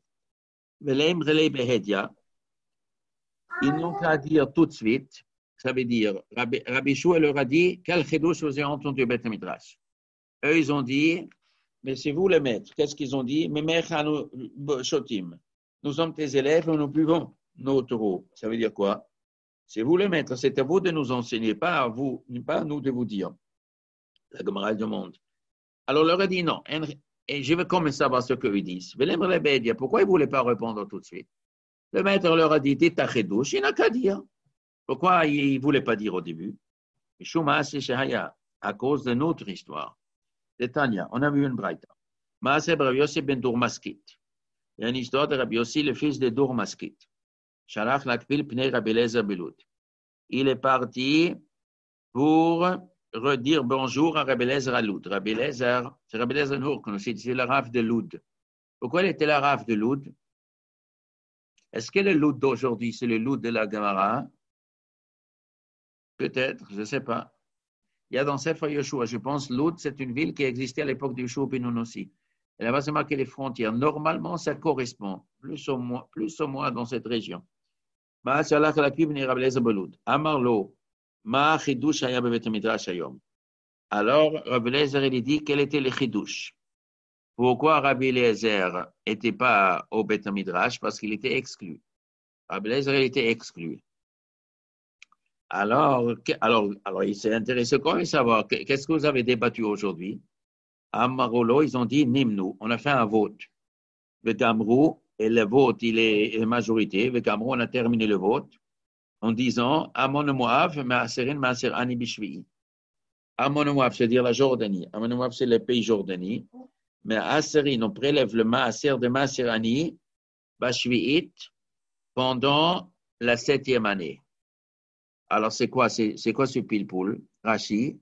Ils n'ont qu'à dire tout de suite, ça veut dire, Rabbi, Rabbi Shua leur a dit, quel chidouche vous avez entendu au Beth Midrash? Eux, ils ont dit, mais c'est vous le maître. Qu'est-ce qu'ils ont dit? Nous sommes tes élèves, nous buvons nos taureaux. Ça veut dire quoi? C'est vous le maître, c'est à vous de nous enseigner, pas à vous, pas à nous de vous dire. La Gemara demande. Alors, leur a dit non. Et je veux quand même savoir ce qu'ils disent. Pourquoi ils ne voulaient pas répondre tout de suite? Le maître leur a dit, t'es chidouche, il n'a qu'à dire. Pourquoi il ne voulait pas dire au début? À cause de notre histoire. De Tanya, on a vu une braïta. Maaseh Rabbi Yossi ben Dourmaskit. Il y a une histoire de Rabbi Yossi, le fils de Dourmaskit. Shalach lakpil pnei Rabbi Eliezer beloud. Il est parti pour redire bonjour à Rabbi Eliezer à Loud. Rabbi Eliezer, c'est Rabbi Eliezer Nour, c'est le Rav de Loud. Pourquoi il était le Rav de Loud? Est-ce que le Loud d'aujourd'hui, c'est le Loud de la Gemara? Peut-être, je ne sais pas. Il y a dans Sefer Yoshua, je pense, Loud, c'est une ville qui existait à l'époque de Yoshua ben Nun aussi. Et là-bas, c'est marqué les frontières. Normalement, ça correspond plus ou moins, plus ou moins dans cette région. Alors, Rabbi Eliezer, il dit quel était le chidouche. Pourquoi Rabbi Eliezer n'était pas au Beth Midrash? Parce qu'il était exclu. Rabbi Eliezer, il était exclu. Alors, alors, alors il s'est intéressé quand même à savoir qu'est-ce que vous avez débattu aujourd'hui. À Marolo, ils ont dit Nimnu. On a fait un vote. Le Gamrou, et le vote, il est majorité. Le Gamrou, on a terminé le vote en disant Amon Moav, Maaserin, Maaser Ani Bishvi. Amon Moav, c'est-à-dire la Jordanie. Amon Moav, c'est le pays Jordanie. Mais Aserin, on prélève le Maaser de Maaser Ani, Bashvi'it, pendant la septième année. Alors, c'est quoi, c'est, c'est quoi ce pile-poule? Rashi.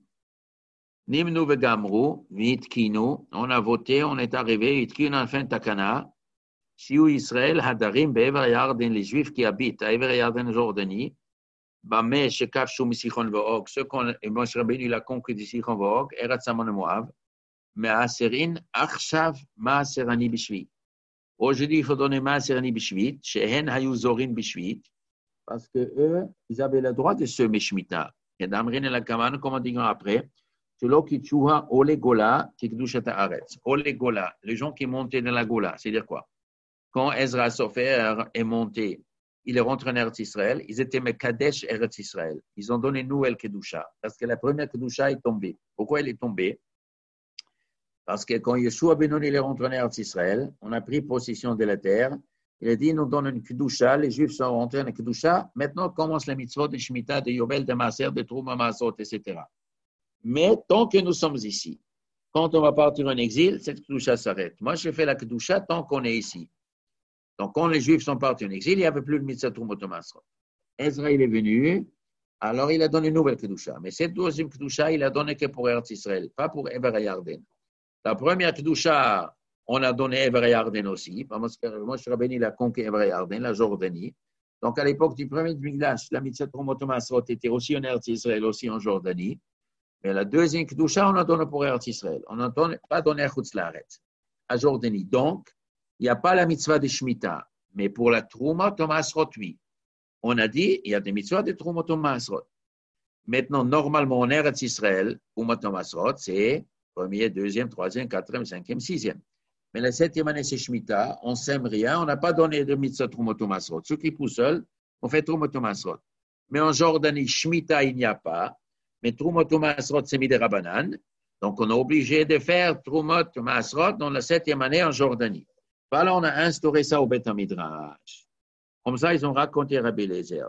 Nimnu vegamru, vitkinu. On a voté, on est arrivé, vitkinu, on a fait un takana. Shiu Israël, Hadarim, Be'ever Yarden, les Juifs qui habitent à Ever Yarden, Jordanie. Bameh, Shekaf, Shum, Sichon, Vohog. Ceux qu'on, et Moshe Rabbeinu, il a conquis du Sichon, Vohog, Eretz Samon et Moab. Maaserin, Achshav, Maaserani, Bishvit. Aujourd'hui, il faut donner Maaserani, Bishvit. Shehen, Hayu, Zorin, Bishvit. Parce que eux, ils avaient le droit de semer Shemitah. Et d'Amrin et la Kaman, comme on dit après, c'est là qui tchoua Ole Gola, qui kdushat haaretz. Ole Gola, les gens qui montaient dans la Gola, c'est-à-dire quoi? Quand Ezra Sofer est monté, il est rentré en Eretz Israël, ils étaient Mekadesh Eretz Israël. Ils ont donné une nouvelle Kedusha, parce que la première Kedusha est tombée. Pourquoi elle est tombée? Parce que quand Yeshua Ben Nun est rentré en Eretz Israël, on a pris possession de la terre. Il a dit, nous donne une Kedusha, les Juifs sont rentrés en Kedusha. Maintenant commence la mitzvot de Shemitah, de Yovel, de Maaser, de Trouma Maasot, et cetera. Mais tant que nous sommes ici, quand on va partir en exil, cette Kedusha s'arrête. Moi, je fais la Kedusha tant qu'on est ici. Donc, quand les Juifs sont partis en exil, il n'y avait plus de mitzvah Troumot Maasot. Ezra, il est venu, alors il a donné une nouvelle Kedusha. Mais cette deuxième Kedusha, il a donné que pour Eretz Israël, pas pour Ever Yarden. La première Kedusha, on a donné Ever Yarden aussi, parce que Moshe Rabbeinu, il a conquis Ever Yarden, la Jordanie. Donc, à l'époque du premier Mikdash, la mitzvah Troumot Maasot était aussi en Eretz Israël, aussi en Jordanie. Mais la deuxième Kedusha, on a donné pour Eretz Israël. On n'a pas donné à Chutz Laaretz, à Jordanie. Donc, il n'y a pas la mitzvah de Shemitah, mais pour la Troumot Maasrot, oui. On a dit, il y a des mitzvahs de Troumot Maasrot. Maintenant, normalement, en Eretz Israël, Troumot Maasrot, c'est premier, deuxième, troisième, quatrième, cinquième, sixième. Mais la septième année, c'est Shemitah, on ne sème rien, on n'a pas donné de mitzvah Troumot Maasrot. Ceux qui poussent seuls, on fait Troumot Maasrot. Mais en Jordanie, Shemitah, il n'y a pas. Mais Troumot Maasrot, c'est mis des Rabbanan. Donc, on est obligé de faire Troumot Maasrot dans la septième année en Jordanie. Voilà, on a instauré ça au Beth Midrash. Comme ça, ils ont raconté Rabbi Eliezer.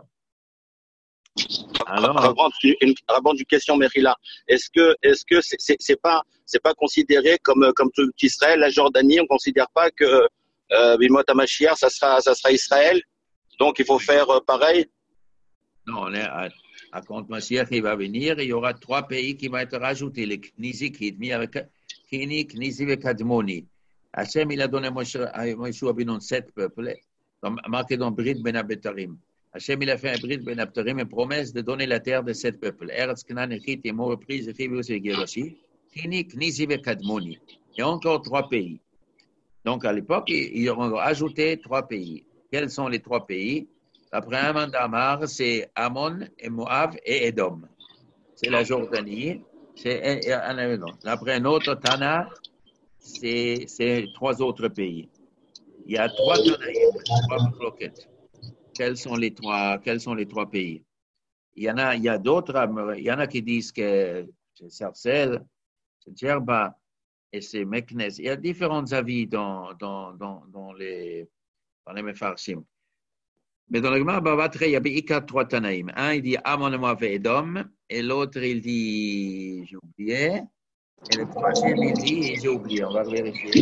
Alors, avant une, avant une question, Merila, est-ce que, est-ce que c'est, c'est, c'est pas, c'est pas considéré comme, comme tout Israël, la Jordanie, on considère pas que euh, Bimot HaMashiach, ça sera, ça sera Israël, donc il faut faire euh, pareil? Non, on est à, à quand Mashiach il va venir, il y aura trois pays qui vont être rajoutés, les Knisi, Kidmi, avec Kini, Knisi et Kadmoni. Hachem, il a donné à Moshe Rabbeinu sept peuples, marqué dans Brit Ben Abetarim. Hachem, il a fait un Brit Ben Abetarim, une promesse de donner la terre de sept peuples. Eretz Canaan, Echit, et mot reprise, Echibius et Geroshi, Kini, Knisi et Kadmoni. Il y a encore trois pays. Donc, à l'époque, ils ont ajouté trois pays. Quels sont les trois pays? D'après un mandamar, c'est Ammon, et Moab et Edom. C'est la Jordanie. C'est, d'après un autre Tana, c'est, c'est trois autres pays. Il y a trois Tanaïm, trois bloquettes. Quels sont les trois, quels sont les trois pays? Il y en a, il y a d'autres, il y en a qui disent que c'est Sarcelles, c'est Djerba et c'est Meknes. Il y a différents avis dans, dans, dans, dans les, dans les Mefarshim. Mais dans le Gemara Bavatre, il y avait Ika trois Tanaïm. Un, il dit Ammon, Moab et Edom, et l'autre, il dit, j'ai oublié, et le troisième, il dit, j'ai oublié, on va vérifier.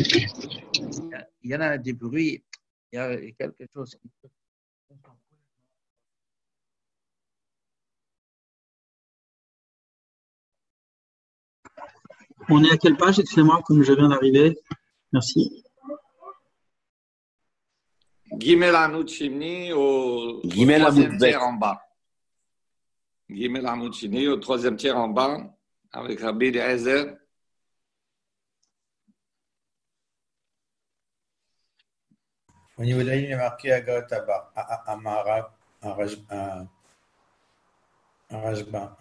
Il y en a des bruits, il y a quelque chose qui... On est à quelle page, excusez-moi, comme je viens d'arriver? Merci. Gimel Hamoud Shimni au, au Gimel troisième Hamoud tiers en bas. Gimel Hamoud Shimni au troisième tiers en bas, avec Rabbi Eliezer. Au niveau de la ligne, il est marqué Agat Amara, Rajba.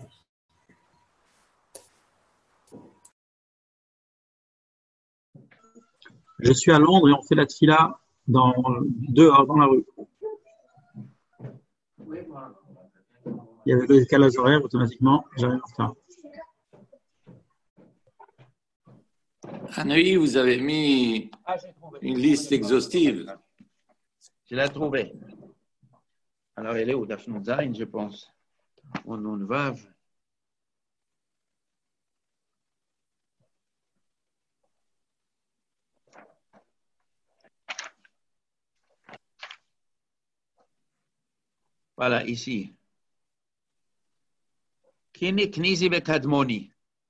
Je suis à Londres et on fait la tfila dans, dehors, dans la rue. Il y avait le décalage horaire, automatiquement, j'arrive en retard. À Neuilly, vous avez mis une liste exhaustive. Je l'ai trouvée. Alors, elle est au Dafnon Zain, je pense. On nous va. Voilà, ici. Kini Knizi Bekadmoni.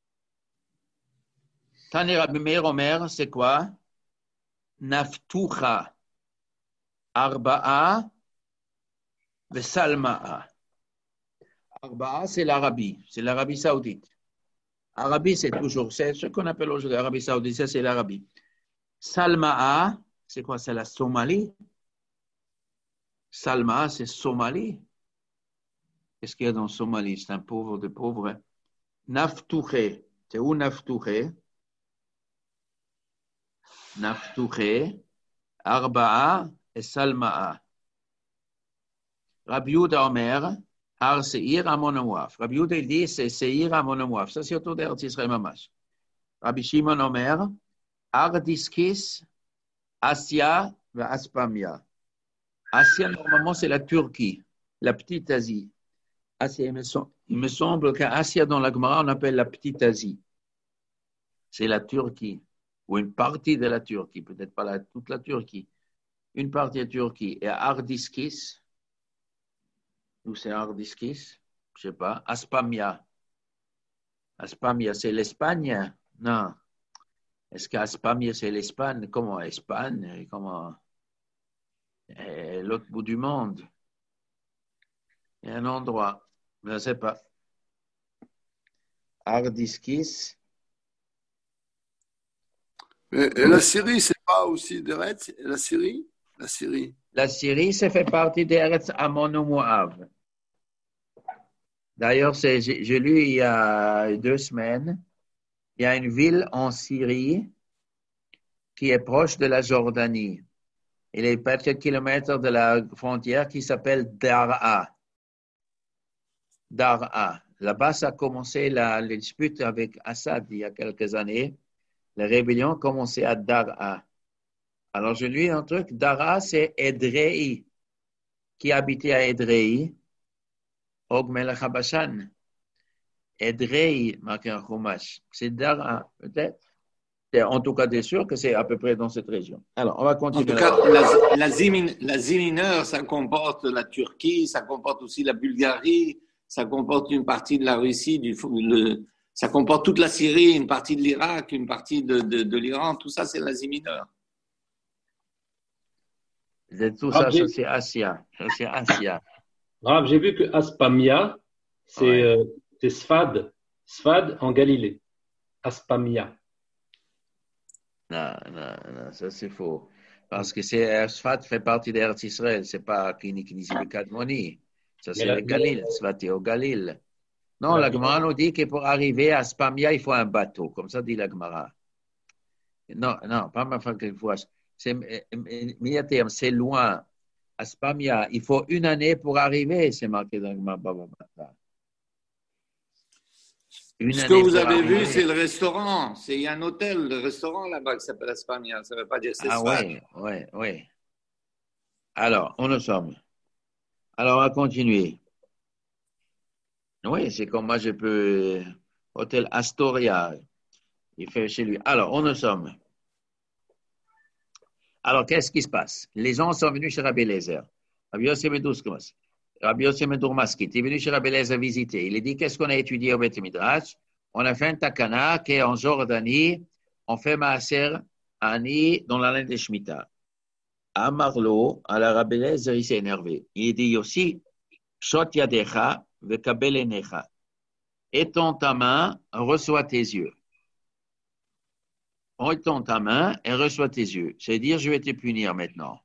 Tani Rabbi Meir Omer, c'est quoi? Naftucha Arba'a Vesalma'a. Arba'a, c'est l'Arabie, c'est l'Arabie Saoudite. Arabie, c'est toujours, c'est ce qu'on appelle aujourd'hui l'Arabie Saoudite, ça c'est l'Arabie. Salma'a, c'est quoi? C'est la Somalie. Salma'a, c'est Somalie. Qu'est-ce qu'il y a dans Somalie? C'est un pauvre de pauvres. Naftouche, c'est où Naftouche? Naftouche, Arba'a et Salma'a. Rabbi Yehuda Omer, Har Seir Amonawaf. Rabbi Yehuda il dit c'est Seir Amonawaf. Ça c'est autour d'Eretz Israël Mamash. Rabbi Shimon Omer, Har Diskis, Asia et Aspamia. Asia normalement c'est la Turquie, la petite Asie. Asia, il, me semble, il me semble qu'Asia dans la Gemara on appelle la petite Asie. C'est la Turquie ou une partie de la Turquie, peut-être pas la, toute la Turquie. Une partie de la Turquie et Ardiskis. Où c'est Ardiskis? Je ne sais pas. Aspamia. Aspamia, c'est l'Espagne? Non. Est-ce qu'Aspamia, c'est l'Espagne? Comment Espagne? Comment et l'autre bout du monde? Il y a un endroit. Je ne sais pas. Ardiskis. Et, et la Syrie, c'est pas aussi d'Eretz? La Syrie? La Syrie. La Syrie, ça fait partie d'Eretz Ammon ou Moab. D'ailleurs, c'est, j'ai, j'ai lu il y a deux semaines, il y a une ville en Syrie qui est proche de la Jordanie. Il est à quelques kilomètres de la frontière qui s'appelle Dar'a. Dar'a. Là-bas, ça a commencé la, la dispute avec Assad il y a quelques années. La rébellion a commencé à Dar'a. Alors, je lis un truc. Dar'a, c'est Edrei. Qui habitait à Edrei? Og Melech HaBashan. Edrei, marqué en Chumash. C'est Dar'a, peut-être. En tout cas, c'est sûr que c'est à peu près dans cette région. Alors, on va continuer. En tout cas, la- l'Asie min- l'Asie mineure, ça comporte la Turquie, ça comporte aussi la Bulgarie, ça comporte une partie de la Russie, du, le, ça comporte toute la Syrie, une partie de l'Irak, une partie de, de, de l'Iran. Tout ça, c'est l'Asie mineure. C'est tout Ah, ça, j'ai- ça c'est Asia. Ça, c'est Asia. Rav, j'ai vu que Aspamia, c'est Ouais. euh, c'est Sfad. Sfad en Galilée. Aspamia. Non, non, non, ça c'est faux. Parce que c'est Sfat fait partie d'Eretz Israël, c'est pas Kini Knisi Kadmoni. Ça c'est la- le Galil, Sfat est au Galil. Non, La- la Gemara nous dit que pour arriver à Spamia, il faut un bateau, comme ça dit la Gemara. Non, non, pas ma femme qu'il faut. C'est, Miyatem, c'est loin. À Spamia, il faut une année pour arriver, c'est marqué dans la Gemara Baba Batra. Une Ce que année vous pour avez vu, arriver. c'est le restaurant. C'est, il y a un hôtel, le restaurant là-bas qui s'appelle Aspamia. Ça ne veut pas dire que c'est Ah Sfat. oui, oui, oui. Alors, on en sommes. Alors, on va continuer. Oui, c'est comme moi, je peux. Hôtel Astoria, il fait chez lui. Alors, on en sommes. Alors, qu'est-ce qui se passe? Les gens sont venus chez Rabbi Eliezer. Rabbi Yossi Medouskos. Rabbi Yossi Medourmaski. Il est venu chez Rabbi Eliezer visiter. Il a dit, qu'est-ce qu'on a étudié au Beth Midrash? On a fait un takana qui est en Jordanie. On fait Maaser Ani dans la laine de Shemitah. À Marlo, à la Rabbi Eliezer, il s'est énervé. Il dit aussi, Shot yadecha vekabel enecha. Étends ta main, reçois tes yeux. Étends ta main et reçois tes yeux. C'est-à-dire, je vais te punir maintenant.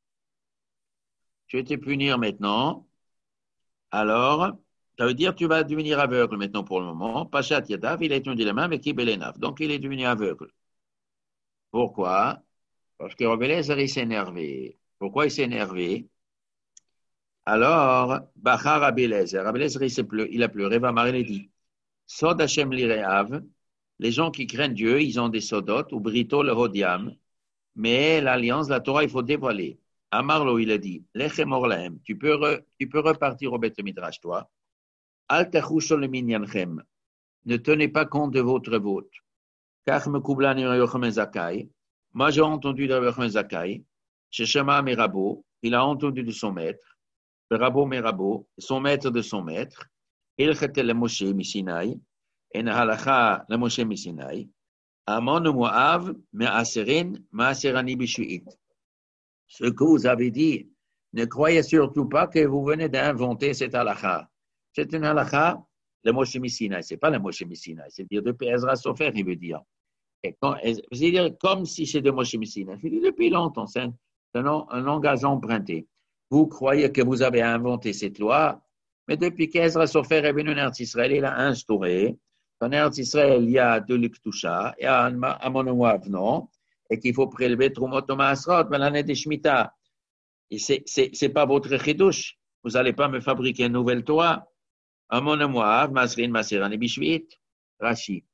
Je vais te punir maintenant. Alors, ça veut dire tu vas devenir aveugle maintenant pour le moment. Pachat Yadav, il a étendu la main avec Kibelenaf. Donc, il est devenu aveugle. Pourquoi? Parce que Rabbi Eliezer, il s'est énervé. Pourquoi il s'est énervé? Alors, Bachar Rabbi Eliezer, Rabbi Eliezer, il, s'est pleu, il a pleuré, va Marie il dit, Sod Hashem lireav, les gens qui craignent Dieu, ils ont des sodot, ou brito le hodiam, mais l'alliance, la Torah, il faut dévoiler. Amarlo, il a dit, Lechem orlahem, tu peux, re, tu peux repartir au Beth Midrash, toi. Al tachusho le minyanchem, ne tenez pas compte de votre vote. Car me kublani Yochem Zakai, moi j'ai entendu de Yochem Zakai, Sheshama Merabo, il a entendu de son maître, Rabo Merabo, son maître de son maître, הלכת למשה מסיני, אין ההלכה למשה מסיני, Amon Moav, Me'aserin, Ma'aserani Bishuit. Ce que vous avez dit, ne croyez surtout pas que vous venez d'inventer cette halakha. C'est une halakha, le Moshe Messina, c'est pas le Moshe Messina, c'est-à-dire depuis Ezra Sofer, il veut dire. C'est-à-dire comme si c'est de Moshe Messina. C'est depuis longtemps, c'est un, un langage emprunté. Vous croyez que vous avez inventé cette loi, mais depuis qu'Ezra Sofer est venu en Eretz Israël, il a instauré. En Eretz Israël, il y a de l'Iktusha, il y a un Moav, non, et qu'il faut prélever Trumot Ma'asrot, mais l'année des Shemitah. Et c'est, c'est, c'est pas votre chidouche. Vous n'allez pas me fabriquer une nouvelle Torah. Amon Moav, Masrin, Maserani, Bishvit. Rashi.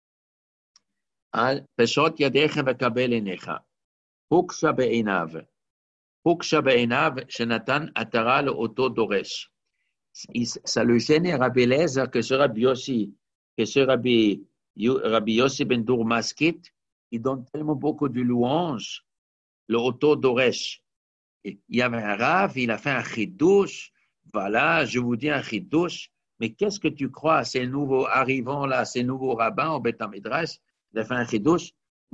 Al Peshot Yadechem Vekabel Enecha. Huksha Be'enav. Huksha Be'enav, Shenatan Atara le Oto Doresh. Ça le gêne Rabbi Eliezer que ce Rabbi Yossi, que ce Rabbi, Rabbi Yossi ben Dourmaskit, il donne tellement beaucoup de louanges, le Oto Doresh. Il y avait un Rav, il a fait un chidouche, voilà, je vous dis un chidouche, mais qu'est-ce que tu crois, ces nouveaux arrivants là, ces nouveaux rabbins au Beth Midrash, il a fait un chidouche,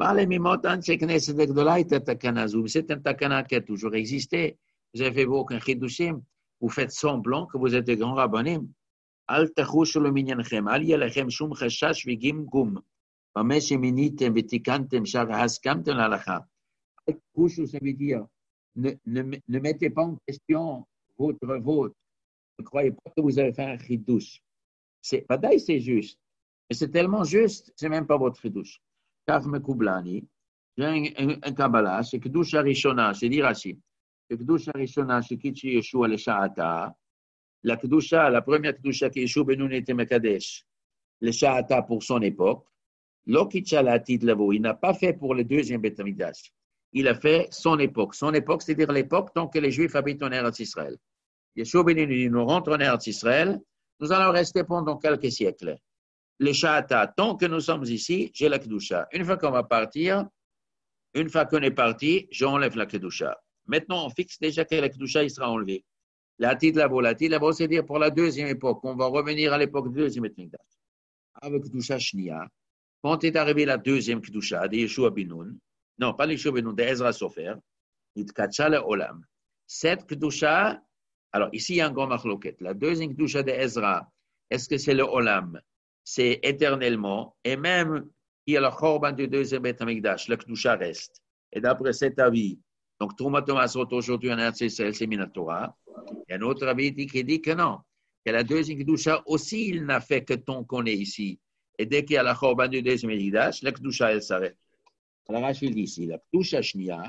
c'est un takana qui a toujours existé, vous avez fait aucun chidouchim, vous faites semblant que vous êtes des grands rabbanim. Al tachushu le minyanchem, al yalachem shum chashash vigim gum. Bameh sheminitem vetikantem shar haskamtem l'alacha. Al tachushu, ça veut dire, ne, ne, ne mettez pas en question votre vote. Ne croyez pas que vous avez fait un chidouche. C'est, badaï, c'est juste. Mais c'est tellement juste, c'est même pas votre chidouche. Kaf mekoublani, j'ai un, un, un kabbalah, c'est kedusha rishona, c'est dit Rashi. C'est kedusha rishona, c'est kitchi Yeshua le sha'ata. La Kedusha, la première Kedusha qui Yeshua ben Nun était Mekadesh, le Sha'ata pour son époque, l'Okitcha l'Atid Lavo, il n'a pas fait pour le deuxième Beth Amikdash. Il a fait son époque. Son époque, c'est-à-dire l'époque tant que les Juifs habitent en Eretz Israël. Yeshua ben Nun, nous rentre en Eretz Israël, nous allons rester pendant quelques siècles. Le Sha'ata, tant que nous sommes ici, j'ai la Kedusha. Une fois qu'on va partir, une fois qu'on est parti, j'enlève la Kedusha. Maintenant, on fixe déjà que la Kedusha, il sera enlevé. La Tid Lavo, la Tid Lavo, c'est dire pour la deuxième époque, on va revenir à l'époque du deuxième Mikdash. Avec Kedusha Shnia, quand est arrivé la deuxième Kedusha de Yeshua ben Nun, non, pas Yeshua ben Nun, de Ezra Sofer, Itkacha le Olam. Cette Kedusha, alors ici il y a un grand machloket. La deuxième Kedusha de Ezra, est-ce que c'est le Olam? C'est éternellement, et même il y a le Chorban du deuxième Beth Mikdash, le Kedusha reste. Et d'après cet avis, donc Trumat Masrot aujourd'hui en Eretz Israël, c'est Minatora. Il y a un autre avis qui dit que non, que la deuxième Kedusha aussi, il n'a fait que tant qu'on est ici. Et dès qu'il y a la Chorban du deuxième Mikdash, la Kedusha, elle s'arrête. Alors, Rachel dit ici, la Kedusha Shnia,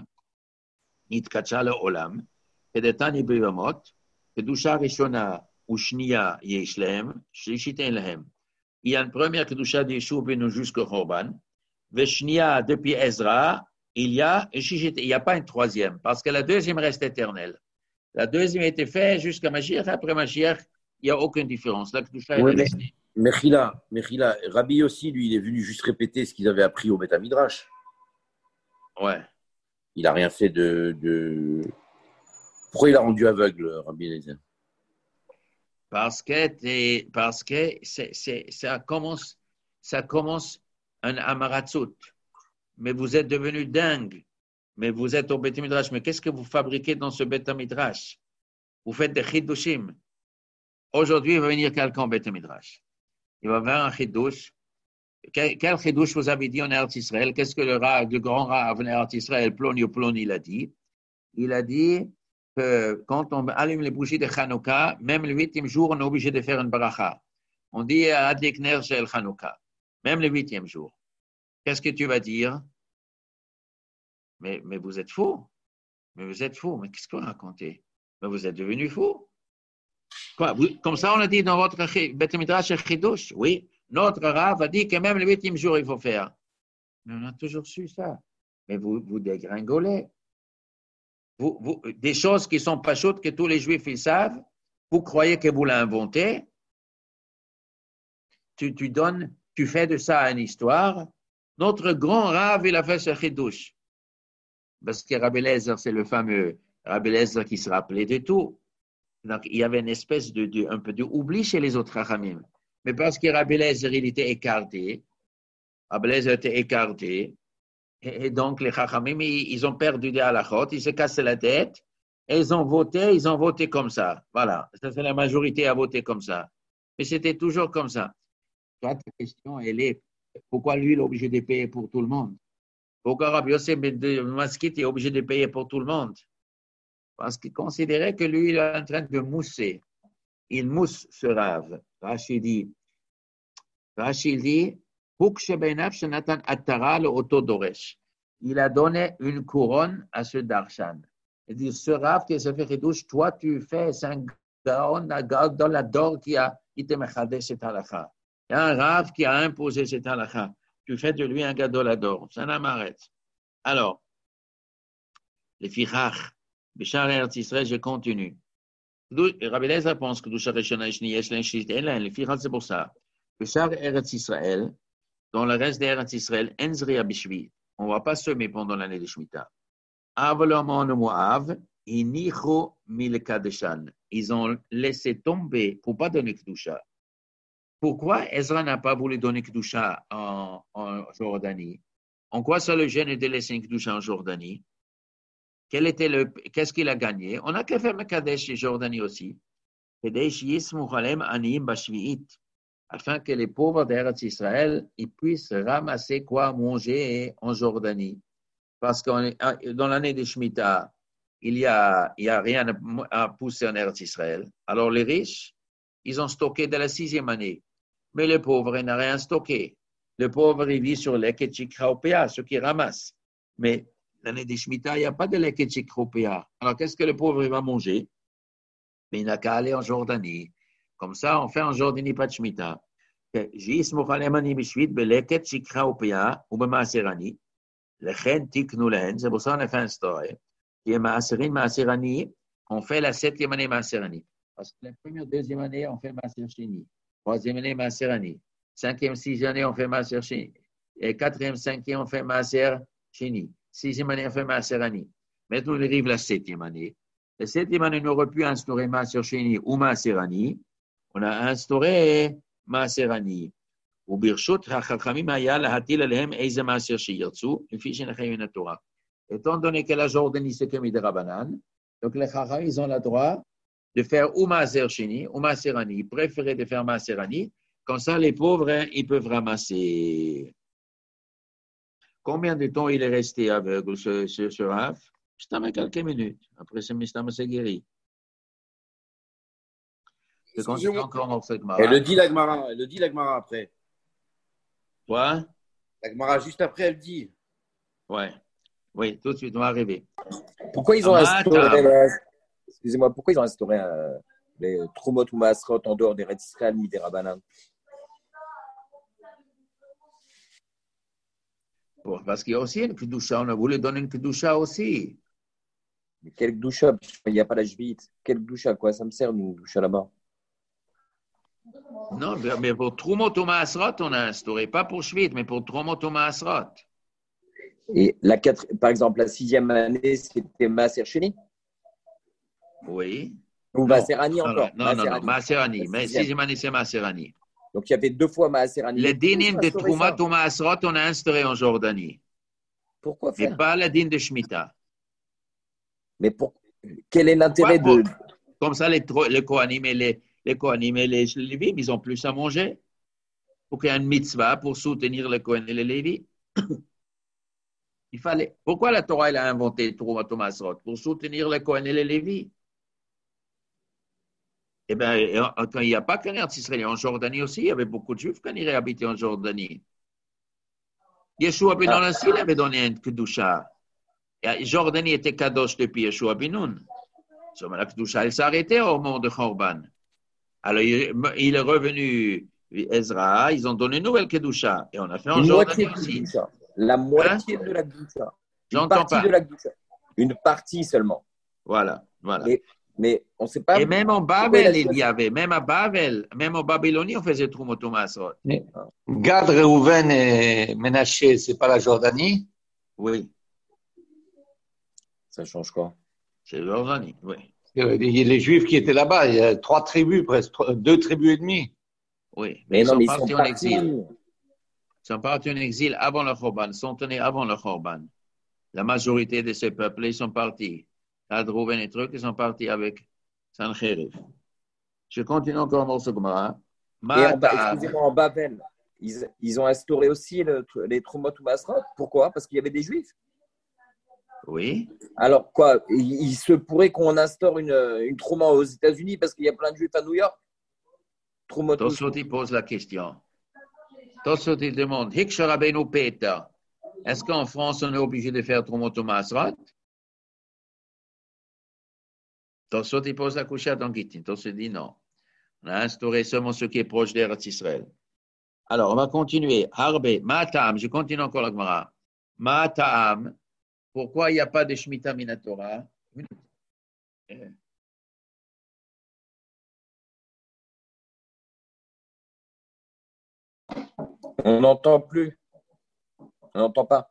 Nitkacha le Olam, Kedetani Bivamot, Kedusha Rishona ou Shnia Yeshlem, Shlishiten Lehem. Il y a une première Kedusha de Yeshua ben Nun jusqu'au Chorban, Veshnia depuis Ezra, il y a, il n'y a pas une troisième, parce que la deuxième reste éternelle. La deuxième a été faite jusqu'à Mashiach. Après Mashiach, il n'y a aucune différence. La Kedusha ouais, est mais, restée. Mechila, Mechila, Rabbi aussi, lui, il est venu juste répéter ce qu'ils avaient appris au Beth Midrash. Ouais. Il n'a rien fait de, de... Pourquoi il a rendu aveugle, Rabbi Eliezer? Parce que, parce que c'est, c'est, ça, commence, ça commence un amaratzut. Mais vous êtes devenu dingue. Mais vous êtes au Beth Midrash. Mais qu'est-ce que vous fabriquez dans ce Beth Midrash? Vous faites des chidushim. Aujourd'hui, il va venir quelqu'un au Beth Midrash. Il va faire un chidush. Quel, quel chidush vous avez dit en Eretz Israël? Qu'est-ce que le, le grand Rav en Eretz Israël, Ploni ou Ploni, il a dit? Il a dit que quand on allume les bougies de Chanukah, même le huitième jour, on est obligé de faire une bracha. On dit Adlik Ner Shel Chanukah. Même le huitième jour. Qu'est-ce que tu vas dire? Mais, mais vous êtes fou. Mais vous êtes fou. Mais qu'est-ce que vous racontez? Mais vous êtes devenu fou. Quoi? Vous, comme ça, on a dit dans votre Beth Midrash Chidouche. Oui. Notre Rav a dit que même le huitième jour, il faut faire. Mais on a toujours su ça. Mais vous, vous dégringolez. Vous, vous, des choses qui ne sont pas chaudes, que tous les Juifs ils savent, vous croyez que vous l'avez inventé. Tu, tu donnes, tu fais de ça une histoire. Notre grand Rav, il a fait ce Chidouche. Parce que Rabbi Eliezer, c'est le fameux Rabbi Eliezer qui se rappelait de tout. Donc, il y avait une espèce de, de un peu d'oubli chez les autres Chachamim. Mais parce que Rabbi Eliezer, il était écarté, Rabbi Eliezer était écarté, et, et donc les Chachamim, ils, ils ont perdu des halachot, ils se cassaient la tête, et ils ont voté, ils ont voté comme ça. Voilà, ça c'est la majorité à voter comme ça. Mais c'était toujours comme ça. Toi, ta question, elle est, pourquoi lui, il est obligé de payer pour tout le monde? Pourquoi Rabbi Yosef ben Maskit est obligé de payer pour tout le monde? Parce qu'il considérait que lui, il est en train de mousser. Il mousse ce rave. Rashi dit, Rashi dit, il a donné une couronne à ce darshan. Il dit, ce rave qui s'est fait redouche, toi tu fais, c'est un gadol ador qui a été mechadé cette halakha. Il y a un rave qui a imposé cette halakha. Tu fais de lui un gadol ador. Ça n'arrête. Alors, les fichach, Bishar Eretz Israël, je continue. Rabbi Eliezer pense que Kedusha Rishona Shni Yesh Len Shlit Elen, les fichach, c'est pour ça. Bishar Eretz Israël, dans le reste d'Eretz Israël, Enzria Bishvi, on ne va pas semer pendant l'année de Shemitah. Avalomon Moav, Inicho Milkadeshan. Ils ont laissé tomber pour ne pas donner Kedusha. Pourquoi Ezra n'a pas voulu donner Kedusha en, en Jordanie? En quoi ça le gêne de laisser une Kedusha en Jordanie? Quel était le, qu'est-ce qu'il a gagné? On a qu'à faire Mekadesh et Jordanie aussi. Afin que les pauvres d'Eretz Israël ils puissent ramasser quoi manger en Jordanie. Parce que dans l'année de Shemitah, il n'y a, il y a rien à pousser en Eretz Israël. Alors les riches, ils ont stocké de la sixième année. Mais les pauvres, ils n'ont rien stocké. Le pauvre, il vit sur l'Eket Chikropéa, ceux qui ramassent. Mais l'année de Shemitah, il n'y a pas de l'Eket Chikropéa. Alors qu'est-ce que le pauvre il va manger? Mais il n'a qu'à aller en Jordanie. Comme ça, on fait en Jordanie pas de Shemitah. J'is mochalem bishvit beleket chikropéa ou b'maaserani. Lechen tiknu lehen. C'est pour ça qu'on a fait un story. Qui est maaserin, maaserani. On fait la septième année maaserani. Parce que la première, deuxième année, on fait maaser sheni. Troisième année, maaser ani. Cinquième, sixième année, on fait maaser sheni. Et quatrième, cinquième, on fait maaser sheni. Sixième année, on fait maaser ani. Maintenant, on arrive à la septième année. La septième année, on aurait pu instaurer maaser sheni ou maaser ani. On a instauré maaser ani. Ou birshut hachachamim haya lahatil alehem eize maaser sheyirtzu, lefi shenachem min haTorah. Étant donné que la Jordanie, c'est comme des Rabanan, donc les chachamim, ils ont le droit de faire ou maaser sheni ou maaser ani. Ils préféraient de faire maaser ani. Comme ça, les pauvres, hein, ils peuvent ramasser. Combien de temps il est resté aveugle, ce, ce, ce Rav? Je t'en mets quelques minutes. Après, ce Mistam s'est guéri. Je continue encore dans cette Gemara. Elle le dit la Gemara, elle le dit la Gemara après. Quoi? La Gemara juste après, elle dit. Ouais. Oui, tout de suite, on va arriver. Pourquoi ils ont instauré, la... excusez-moi, pourquoi ils ont instauré euh, les Trumot ou Maasrot en dehors des Eretz Israël ni des Rabbanan? Bon, parce qu'il y a aussi une Kedusha, on a voulu donner une Kedusha aussi. Mais quelle Kedusha? Il n'y a pas la Jvite. Quelle Kedusha? Quoi ça me sert une Kedusha là-bas? Non, mais pour Trumot ou Maasrot, on a instauré, pas pour Shvit, mais pour Trumot ou Maasrot. Et la quatre, par exemple, la sixième année, c'était Maaser Sheni? Oui. Ou Maaser Ani encore? Non, non, non, Maaser Ani. Mais la sixième année, c'est Maaser Ani. Donc, il y avait deux fois Maaser Ani. Le dinim de Trumat ou Maasrot, on a instauré en Jordanie. Pourquoi faire? Mais pas le din de Shemitah. Mais pour... quel est l'intérêt de... Comme ça, les, les Kohanim et les, les Kohanim et les Lévim, ils ont plus à manger. Pour qu'il y ait une mitzvah pour soutenir les Kohanim et les Lévi. Il fallait. Pourquoi la Torah elle a inventé le Trumat ou Maasrot? Pour soutenir les Kohanim et les Lévi. Eh bien, quand il n'y a pas qu'un Eretz Israël, en Jordanie aussi, il y avait beaucoup de Juifs quand ils habitaient en Jordanie. Yeshua ben Nun aussi, il avait donné un Kedusha. Jordanie était Kadosh depuis Yeshua ben Nun. La Kedusha, elle s'est arrêtée au moment de Chorban. Alors, il est revenu Ezra, ils ont donné une nouvelle Kedusha. Et on a fait en Jordanie aussi. La moitié hein? de la Kedusha. J'entends pas. De la Kedusha. Une partie seulement. Voilà, voilà. Mais, mais on ne sait pas. Et même en Babel, il y avait, même à Babel, même en Babylonie, on faisait Trumot ou Maasrot. Gad, Reuven et Ménaché, c'est pas la Jordanie? Oui. Ça change quoi? C'est la Jordanie, oui. Les Juifs qui étaient là-bas, il y a trois tribus, presque trois- deux tribus et demie. Oui, Mais ils non, sont mais ils sont partis en partis. exil. Ils sont partis en exil avant le Khorban, ils sont tenus avant le Khorban. La majorité de ces peuples, ils sont partis. Gad, Rouven et trucs, ils sont partis avec Sancheriv. Je continue encore un morceau Gemara. Et en, Ba- Ma'ata'am. excusez-moi, en Babel, ils, ils ont instauré aussi le- les Trumot ou Masrot. Pourquoi? Parce qu'il y avait des Juifs. Oui. Alors quoi? Il, il se pourrait qu'on instaure une, une Trouma aux États-Unis parce qu'il y a plein de Juifs à New York. Trumot. Tosfot, il pose la question. Tosfot, il demande, Hiksh Rabbeinu Peta, est-ce qu'en France, on est obligé de faire Trumot ou Masrat? Tosfot, il pose la couchette en Gittin. Tosfot dit non. On a instauré seulement ce qui est proche d'Eretz Israël. Alors, on va continuer. Harbe, Ma'atam, je continue encore la Gemara. Ma'atam, pourquoi il n'y a pas de Shemitah Minatora? On n'entend plus. On n'entend pas.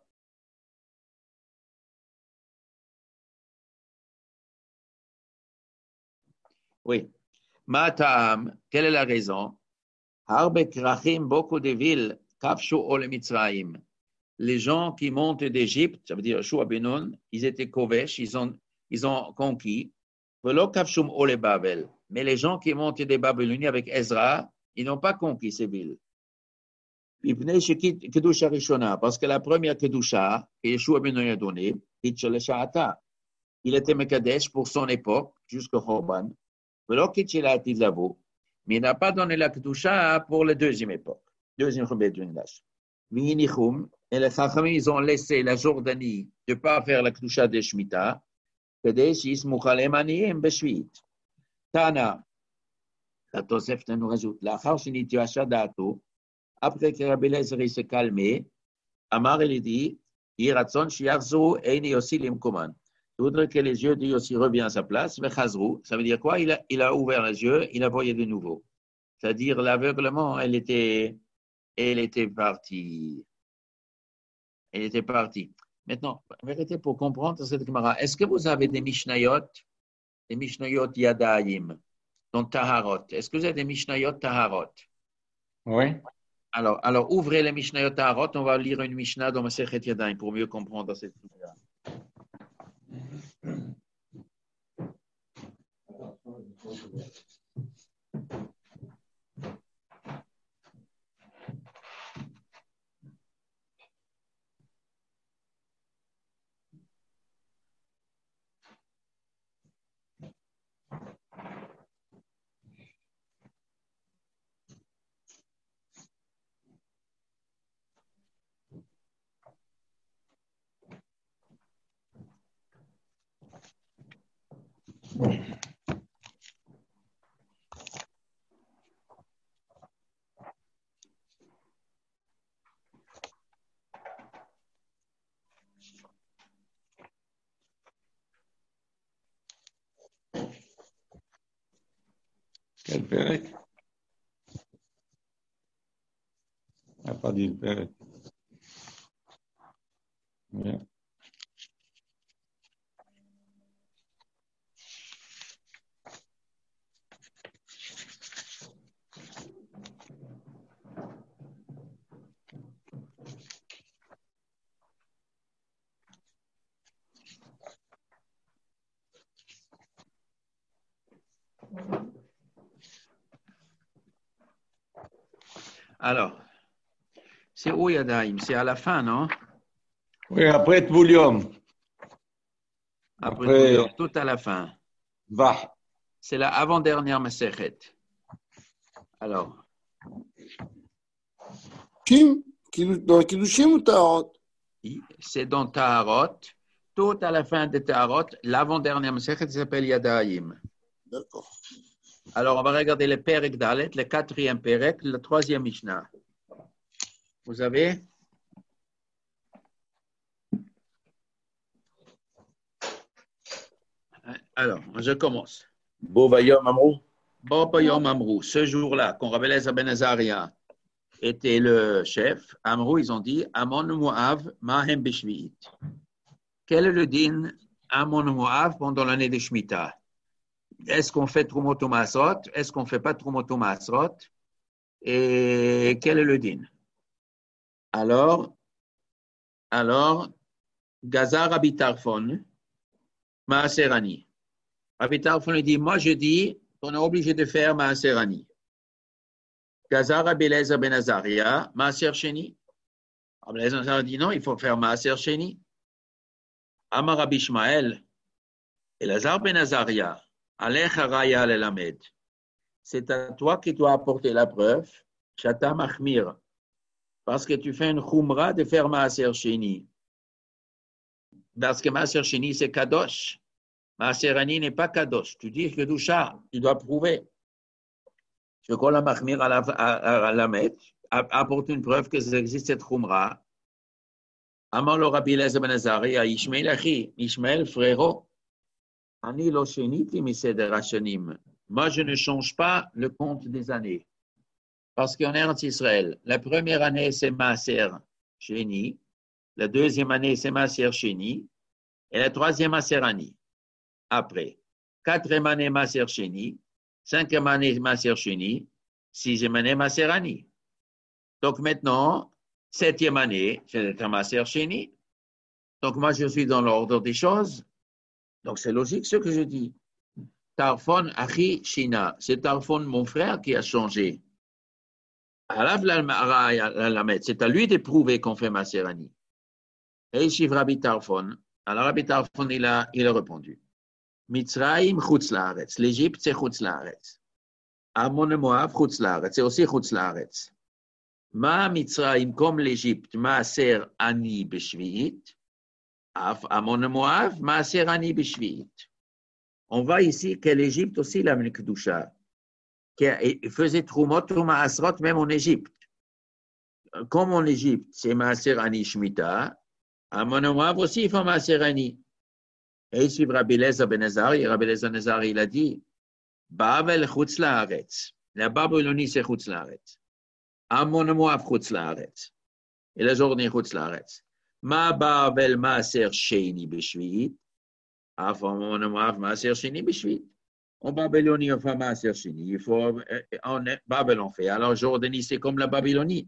Oui. Ma'atam, quelle est la raison? Harbe Krachim, beaucoup de villes, Kafshu Ole Mitzrayim. Les gens qui montent d'Égypte, ça veut dire Shua Benoun, ils étaient Kovesh, ils ont, ils ont conquis. Velo Kafshum Ole Babel. Mais les gens qui montent des Babyloniens avec Ezra, ils n'ont pas conquis ces villes. Ibn Shekit Kedusha Rishona, parce que la première Kedusha que Yeshua Benoun a donnée, Hitchel Sha'ata, il était Mekadesh pour son époque, jusqu'au Khorban. Velo Kitchela Tidlavo. Mais il n'a pas donné la Kedusha pour la deuxième époque, deuxième Khobet Dwinglash. Vinichum, et les Chachamim, ils ont laissé la Jordanie de ne pas faire la Kedusha de Shemitah, Kadesh Yismuchalem Aniyim Beshvit. Tana, la Tosefta nous rajoute, la Charchiniti Ashadato, après que Rabbi Eliezer s'est calmé, Amar il dit, Yiratson Shiarzo Eini Yossi Limkoman. Je voudrais que les yeux de Yossi reviennent à sa place, mais Chazrou, ça veut dire quoi? Il a, il a ouvert les yeux, il a voyé de nouveau. C'est-à-dire l'aveuglement, elle était, elle était partie. Elle était partie. Maintenant, en vérité, pour comprendre cette Gemara, est-ce que vous avez des Mishnayot, des Mishnayot Yadayim, dans Taharot? Est-ce que vous avez des Mishnayot Taharot? Oui. Alors, alors, ouvrez les Mishnayot Taharot, on va lire une Mishnah dans Masechet Yadayim pour mieux comprendre cette Gemara. Quel Pérec? Il n'a pas dit le Pérec. Bien. Alors, c'est où Yadayim? C'est à la fin, non? Oui, après Tvoulium. Après, Après, Tvoulium, tout à la fin. Va. C'est la avant-dernière Masechet. Alors, Kim, dans Kiddushim ou Taharot? c'est dans Taharot, tout à la fin de Taharot, l'avant-dernière Masechet s'appelle Yadayim. D'accord. Alors, on va regarder le Perek Dalet, le quatrième Perek, le troisième Mishnah. Vous avez? Alors, je commence. Bovayom Amrou. Bovayom Amrou. Ce jour-là, quand Rabbi Eliezer ben Azaria était le chef, Amrou, ils ont dit Amon Moav Mahem Bishvit. Quel est le din Amon Moav pendant l'année de Shemitah? est-ce qu'on fait Trumot ou Maasrot? Est-ce qu'on ne fait pas Trumot ou Maasrot? Et quel est le din? Alors, alors, Gazar Rabbi Tarfon, Maaserani. Rabbi Tarfon lui dit, moi je dis qu'on est obligé de faire Maaserani. Gazar Rabbi Eliezer ben Azaria, Maaser Sheni. Rabbi Eliezer dit non, il faut faire Maaser Sheni. Amar Rabbi Ishmael, Elazar ben Azaria, Alecha Raya Lelamed. C'est à toi qui dois apporter la preuve, Shata Machmir, parce que tu fais une khumra de faire Maaser Sheni. Parce que Maaser Sheni, c'est Kadosh. Maaser Ani n'est pas Kadosh. Tu dis que Doucha, tu dois prouver. Je crois la Machmir à la, à, à la mettre, apporte une preuve que ça existe cette khumra. Amar lo Rabbi Eliezer ben Azaria, Ishmael Achi, Ishmael frérot, Ani lo sheniti miseder hashanim. Moi, je ne change pas le compte des années. Parce qu'en Eretz Israël, la première année, c'est Maaser Sheni. La deuxième année, c'est Maaser Sheni. Et la troisième, Maaser Ani. Après. Quatrième année, Maaser Sheni. Cinquième année, Maaser Sheni. Sixième année, Maaser Ani. Donc maintenant, septième année, c'est un Maaser Sheni. Donc moi, je suis dans l'ordre des choses. Donc c'est logique ce que je dis. Tarfon Achi Shina. C'est Tarfon, mon frère, qui a changé. C'est à lui de prouver qu'on fait Maaser Ani. Et Shiv Rabbi Tarfon. Alors Rabbi Tarfon, il a, il a répondu. Mitzrayim chutz laaretz. L'Égypte, c'est chutz laaretz. Ammon Moab, chutz laaretz. C'est aussi chutz laaretz. Ma Mitzrayim, comme l'Égypte, Maaser Ani b'shviit. Ammon Moab, Maaser Ani b'shviit. On voit ici que l'Égypte aussi, la Kedusha, qui faisait Trumot ou Maasrot même en Égypte. Comme en Égypte, c'est Maaser Ani Shemitah, à Moab aussi, il faut Maaser Ani. Et ici, Rabbi Eliezer ben Azari, Rabbi Eliezer ben Azari, il a dit, Babel chutz laaretz. La Babylonie, c'est chutz laaretz. Ammon Moab chutz laaretz. Et la journée chutz laaretz. Ma Babel Maaser Sheni b'shviit. Ammon Moab Maaser Sheni b'shviit. En Babylonie, on fait Maaser Sheni. Il faut, en Babel, on fait. Alors, Jordanie, c'est comme la Babylonie.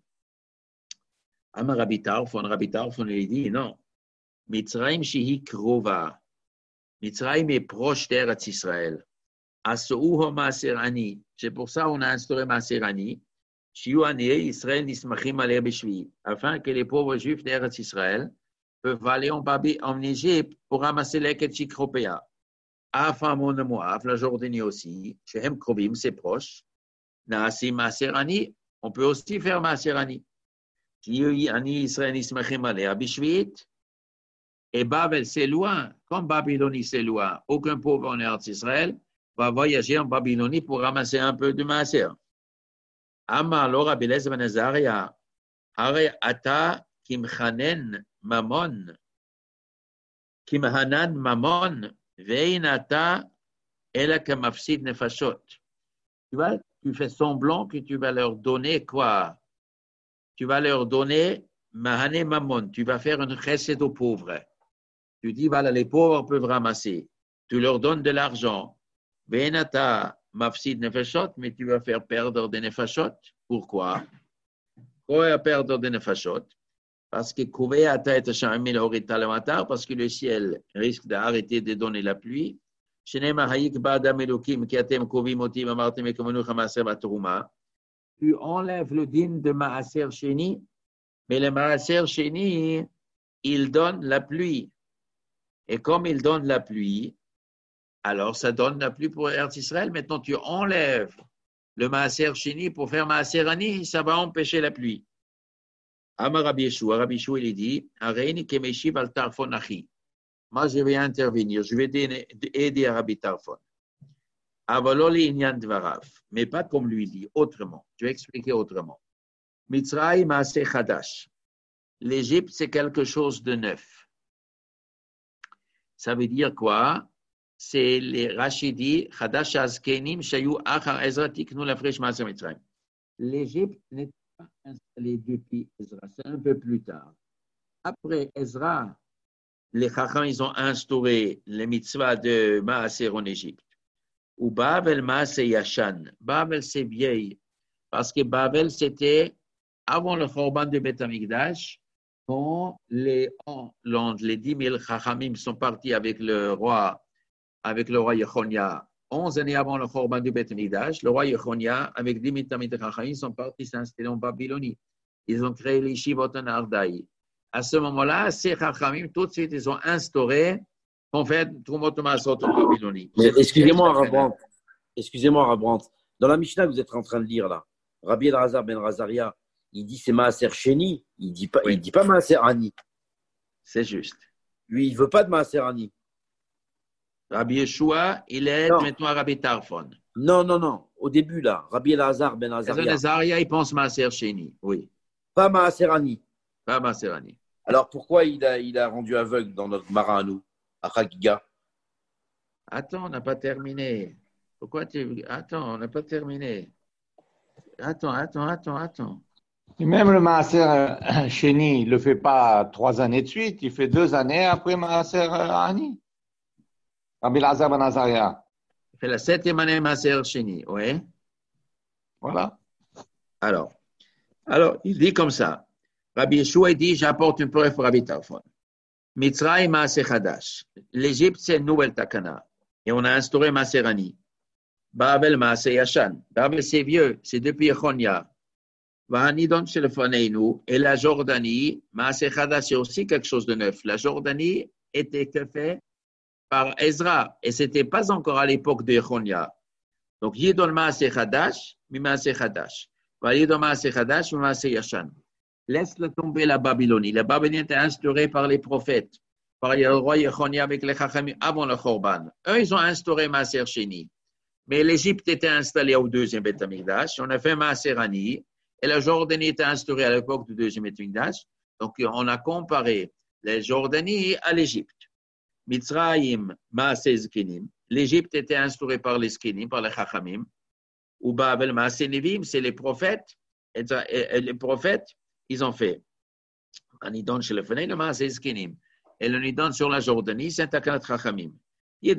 Amar Rabbi Tarfon, Rabbi Tarfon, il dit, non. Mitzrayim shehi krova. Mitzrayim est proche d'Eretz Israël. Asouho Maaser Ani. C'est pour ça qu'on a instauré Maaser Ani. Shiu Ani Israël nismachim aleh b'shviit. Afin que les pauvres juifs d'Eretz Israël peuvent aller en, Babi, en Égypte pour ramasser les Ketchikropéa. Afamon Moab, la Jordanie aussi. Shehem Krovim, c'est proche. Naasi Maaser Ani. On peut aussi faire Maaser Ani. Shiu Ani Israël nismachim aleh b'shviit. Et Babel, c'est loin. Comme Babylonie, c'est loin. Aucun pauvre en Eretz Israël va voyager en Babylonie pour ramasser un peu de Maaser. Amar lo Rabbi Eliezer ben Azaria, Hare ata kimchanen mamon, kimhanan mamon, vein ata ela kamafsid nefashot. Tu vois, tu fais semblant que tu vas leur donner quoi? Tu vas leur donner mahane mamon. Tu vas faire une chesed aux pauvres. Tu dis, voilà, les pauvres peuvent ramasser. Tu leur donnes de l'argent. Venata mafsid nefashot, mais tu vas faire perdre des nefashot. Pourquoi? Pourquoi perdre des nefashot? Parce que parce que le ciel risque d'arrêter de donner la pluie. Tu enlèves le din de Maaser Sheni, mais le Maaser Sheni, il donne la pluie. Et comme il donne la pluie, alors ça donne la pluie pour Eretz Israël. Maintenant, tu enlèves le Maaser Sheni pour faire Maaser Ani, ça va empêcher la pluie. Amar Rabbi Yeshua, Rabbi Yeshua, il dit, Areini kemeshiv al Tarfon achi. Moi, je vais intervenir, je vais aider à Rabbi Tarfon. Avaloli inyan dvarav, mais pas comme lui dit, autrement. Je vais expliquer autrement. Mitzrayim Maaseh Chadash. L'Égypte, c'est quelque chose de neuf. Ça veut dire quoi? C'est les Rachidi, Chadash Azkenim, Shayu Achar Ezra Tiknu Lafresh Maaser Mitzrayim. L'Égypte n'est pas installée depuis Ezra, c'est un peu plus tard. Après Ezra, les Chacham, ils ont instauré les mitzvahs de Maaser en Égypte. Ou Babel Maase Yashan. Babel, c'est vieille. Parce que Babel, c'était avant le Khorban de Beth Amikdash, quand les, les dix mille Chachamim sont partis avec le roi, avec le roi Yechonia, onze années avant le Khorban du Beth Amikdash, le roi Yechonia, avec dix mille Tamid Chachamim, sont partis s'installer en Babylonie. Ils ont créé les Shivot en Ardaï. À ce moment-là, ces Chachamim, tout de suite, ils ont instauré qu'on fait Trumot Masot en Babylonie. Mais excusez-moi, Rabbrandt. Excusez-moi, Rabrandt. Dans la Mishnah que vous êtes en train de lire là, Rabbi Elazar ben Razaria, il dit c'est Maaser Sheni, il dit pas, oui. il dit pas Maaser Ani. C'est juste. Lui, il veut pas de Maaser Ani. Rabbi Yeshua, il est non. maintenant à Rabbi Tarfon. Non, non, non. Au début là, Rabbi Elazar ben Razaria. Ben Razaria, il pense Maaser Sheni, oui. Pas Maaser Ani. Pas Maaser Ani. Alors pourquoi il a, il a rendu aveugle dans notre Mara à nous, à Chagiga? Attends, on n'a pas terminé. Pourquoi tu... Attends, on n'a pas terminé. Attends, attends, attends, attends. Et même le Maaser Sheni, il ne le fait pas trois années de suite, il fait deux années après Maaser Ani. Rabbi Elazar ben Azaria. Il fait la septième année Maaser Sheni, oui. Voilà. Alors, alors, il dit comme ça. Rabbi Yeshua dit, j'apporte une preuve pour Rabbi Tarfon. Mitzrayim Maaser Chadash. L'Égypte, c'est une nouvelle takana. Et on a instauré Maaser Ani. Babel Maase Yashan. Babel, c'est vieux, c'est depuis Yechonia. Vahanidon chez le Faneinu. Et la Jordanie, Maase Chadash, c'est aussi quelque chose de neuf. La Jordanie était que fait par Ezra. Et ce n'était pas encore à l'époque de Yechonia. Donc, Yidon Maase Chadash, mi Maase Chadash. Yidon Maase Chadash, mi Maase Yashan. Laisse-le tomber la Babylonie. La Babylonie était instaurée par les prophètes, par le roi Yechonia avec les Chachamim avant le Khorban. Eux, ils ont instauré Maaser Sheni. Mais l'Égypte était installée au deuxième Beth Amikdash. On a fait Maaser Ani. Et la Jordanie était instaurée à l'époque du deuxième Beth Amikdash. Donc, on a comparé la Jordanie à l'Égypte. Mitzrayim, Maaser Zkinim. L'Égypte était instaurée par les Skinim, par les Chachamim. Ou Babel, Maaser Nevim, c'est les prophètes. Et, et, et les prophètes, ils ont fait. Anidon chez le Fenei, le Maaser Zkinim. Et le Nidon sur la Jordanie, c'est Takanat Chachamim. Il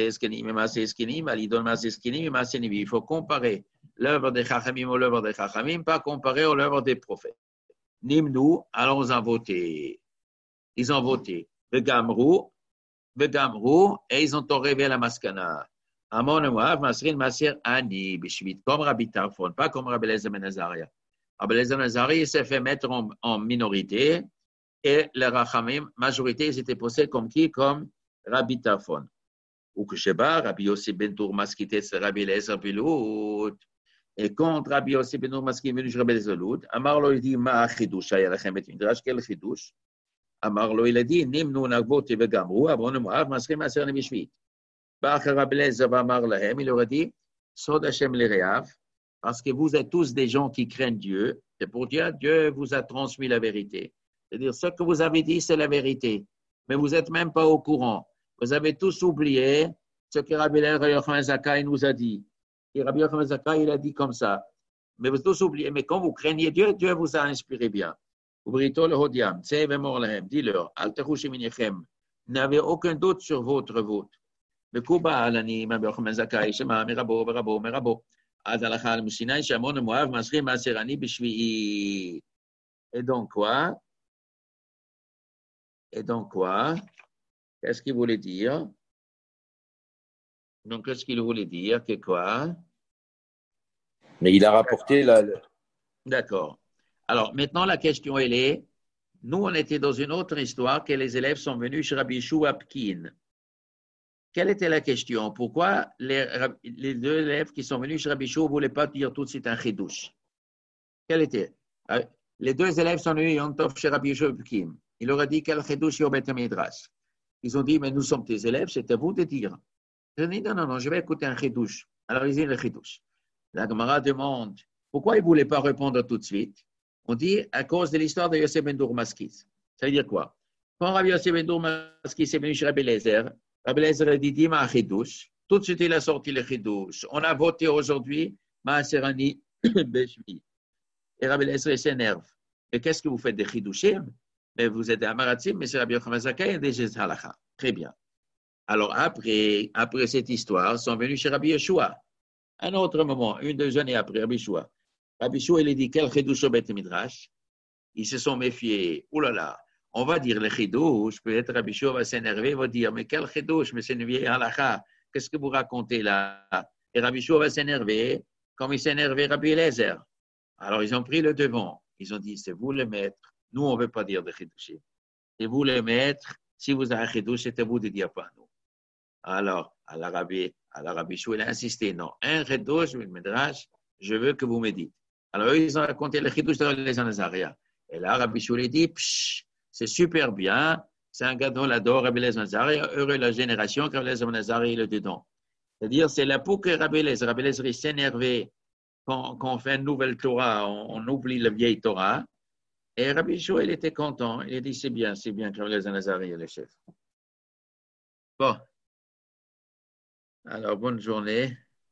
faut comparer l'œuvre des Chachamim à l'œuvre des Chachamim, pas comparer à l'œuvre des prophètes. Nimnu, allons en voter. Ils ont voté. Vegamrou, Vegamrou, et ils ont révélé la maskana. Amon Moav, Masrin, Masir, Ani, Bishvit, comme Rabbi Tarfon, pas comme Rabbi Elazar ben Azaria. Rabbi Elazar ben Azaria s'est fait mettre en, en minorité, et les Chachamim, majorité, ils étaient posés comme qui? Comme Rabbi Tarfon. Ou que Sheba, Rabbi Yossi ben Tourmas qui était Rabbi Elazar Belout. Et quand Rabbi Yossi ben Tourmas qui est venu chez Rabbi Elazar Belout, Amarlo il dit Ma Chidush, Ayalachem et Midrash, quel Chidush? Amarlo il a dit Nimnu Nagvot et Vegamru, Abon Moav, Masrim Maser Nebishvit. Bach Rabbi Elazar Amar Lahem, il leur a dit Sod Hashem Lereav, parce que vous êtes tous des gens qui craignent Dieu, et pour Dieu, Dieu vous a transmis la vérité. C'est-à-dire, ce que vous avez dit, c'est la vérité, mais vous n'êtes même pas au courant. Vous avez tous oublié ce que Rabbi Yochanan Zakkai nous a dit. Et Rabbi Yochanan Zakkai, il a dit comme ça. Mais vous avez tous oublié. Mais quand vous craignez Dieu, Dieu vous a inspiré bien. Oubrito le Hodiam, Tsevemor Lahem, dis-leur, Altechush Minichem, n'avez aucun doute sur votre vote. Mais Kuba Alani, Rabbi Yochanan Zakkai, Shema, Merabo, Merabo, Merabo, Adalachal Musinai, Shamon, Moav, Masri, Maserani, Bishvi. Et donc quoi? Et donc quoi? Qu'est-ce qu'il voulait dire? Donc, qu'est-ce qu'il voulait dire? Que quoi? Mais il a rapporté la. D'accord. Alors, maintenant, la question, elle est, nous, on était dans une autre histoire que les élèves sont venus chez Rabbi Yeshua Pkin. Quelle était la question? Pourquoi les, les deux élèves qui sont venus chez Rabbi Yeshua ne voulaient pas dire tout de suite un chidouche? Quelle était? Les deux élèves sont venus chez Rabbi Yeshua Pkin. Il leur a dit quel chidouche il y a au Beth Midrash. Ils ont dit, mais nous sommes tes élèves, c'est à vous de dire. Ils ont dit, non, non, non, je vais écouter un chidouche. Alors, ils disent le chidouche. La Gemara demande, pourquoi ils ne voulaient pas répondre tout de suite? On dit, à cause de l'histoire de Yosef ben Dourmaskis. Ça veut dire quoi? Quand Rabbi Yosef ben Dourmaskis est venu chez Rabbi Elazar, Rabbi Elazar a dit, dis-moi un chidouche. Tout de suite, il a sorti le chidouche. On a voté aujourd'hui, Maaserani Beshvi. Et Rabbi Elazar s'énerve. Et qu'est-ce que vous faites des chidouchim? Mais vous êtes à Maratzim, mais c'est Rabbi Yochanan Zakkai et des Halakha. Très bien. Alors, après, après cette histoire, ils sont venus chez Rabbi Yeshua. Un autre moment, une, deux années après Rabbi Yeshua. Rabbi Yeshua, il a dit, quel chidouche au Beth Midrash? Ils se sont méfiés. Ouh là là, on va dire le chidouche. Peut-être Rabbi Yeshua va s'énerver, va dire, mais quel chidouche, mais c'est une vieille halakha. Qu'est-ce que vous racontez là? Et Rabbi Yeshua va s'énerver, comme il s'est énervé Rabbi Eliezer. Alors, ils ont pris le devant. Ils ont dit, c'est vous le maître. Nous, on ne veut pas dire de chidouche. C'est vous le maître. Si vous avez un chidouche, c'est à vous de dire pas nous. Alors, à l'Arabie, à l'Arabie Chou, il a insisté, non, un chidouche, une midrash, je veux que vous me dites. Alors, eux, ils ont raconté le chidouche de les Nazaria. Et là, Rabbi Chou lui dit, c'est super bien, c'est un gars dont l'adore, Rabbi les Nazaria, heureux la génération, car les Nazaria, il est dedans. C'est-à-dire, c'est là pour que Rabbi les, Rabbi les s'énervait quand, quand on fait une nouvelle Torah, on, on oublie la vieille Torah. Et Rabbi Chou, il était content, il a dit, c'est bien, c'est bien, car les Nazaria, le chef. Bon. Alors, bonne journée.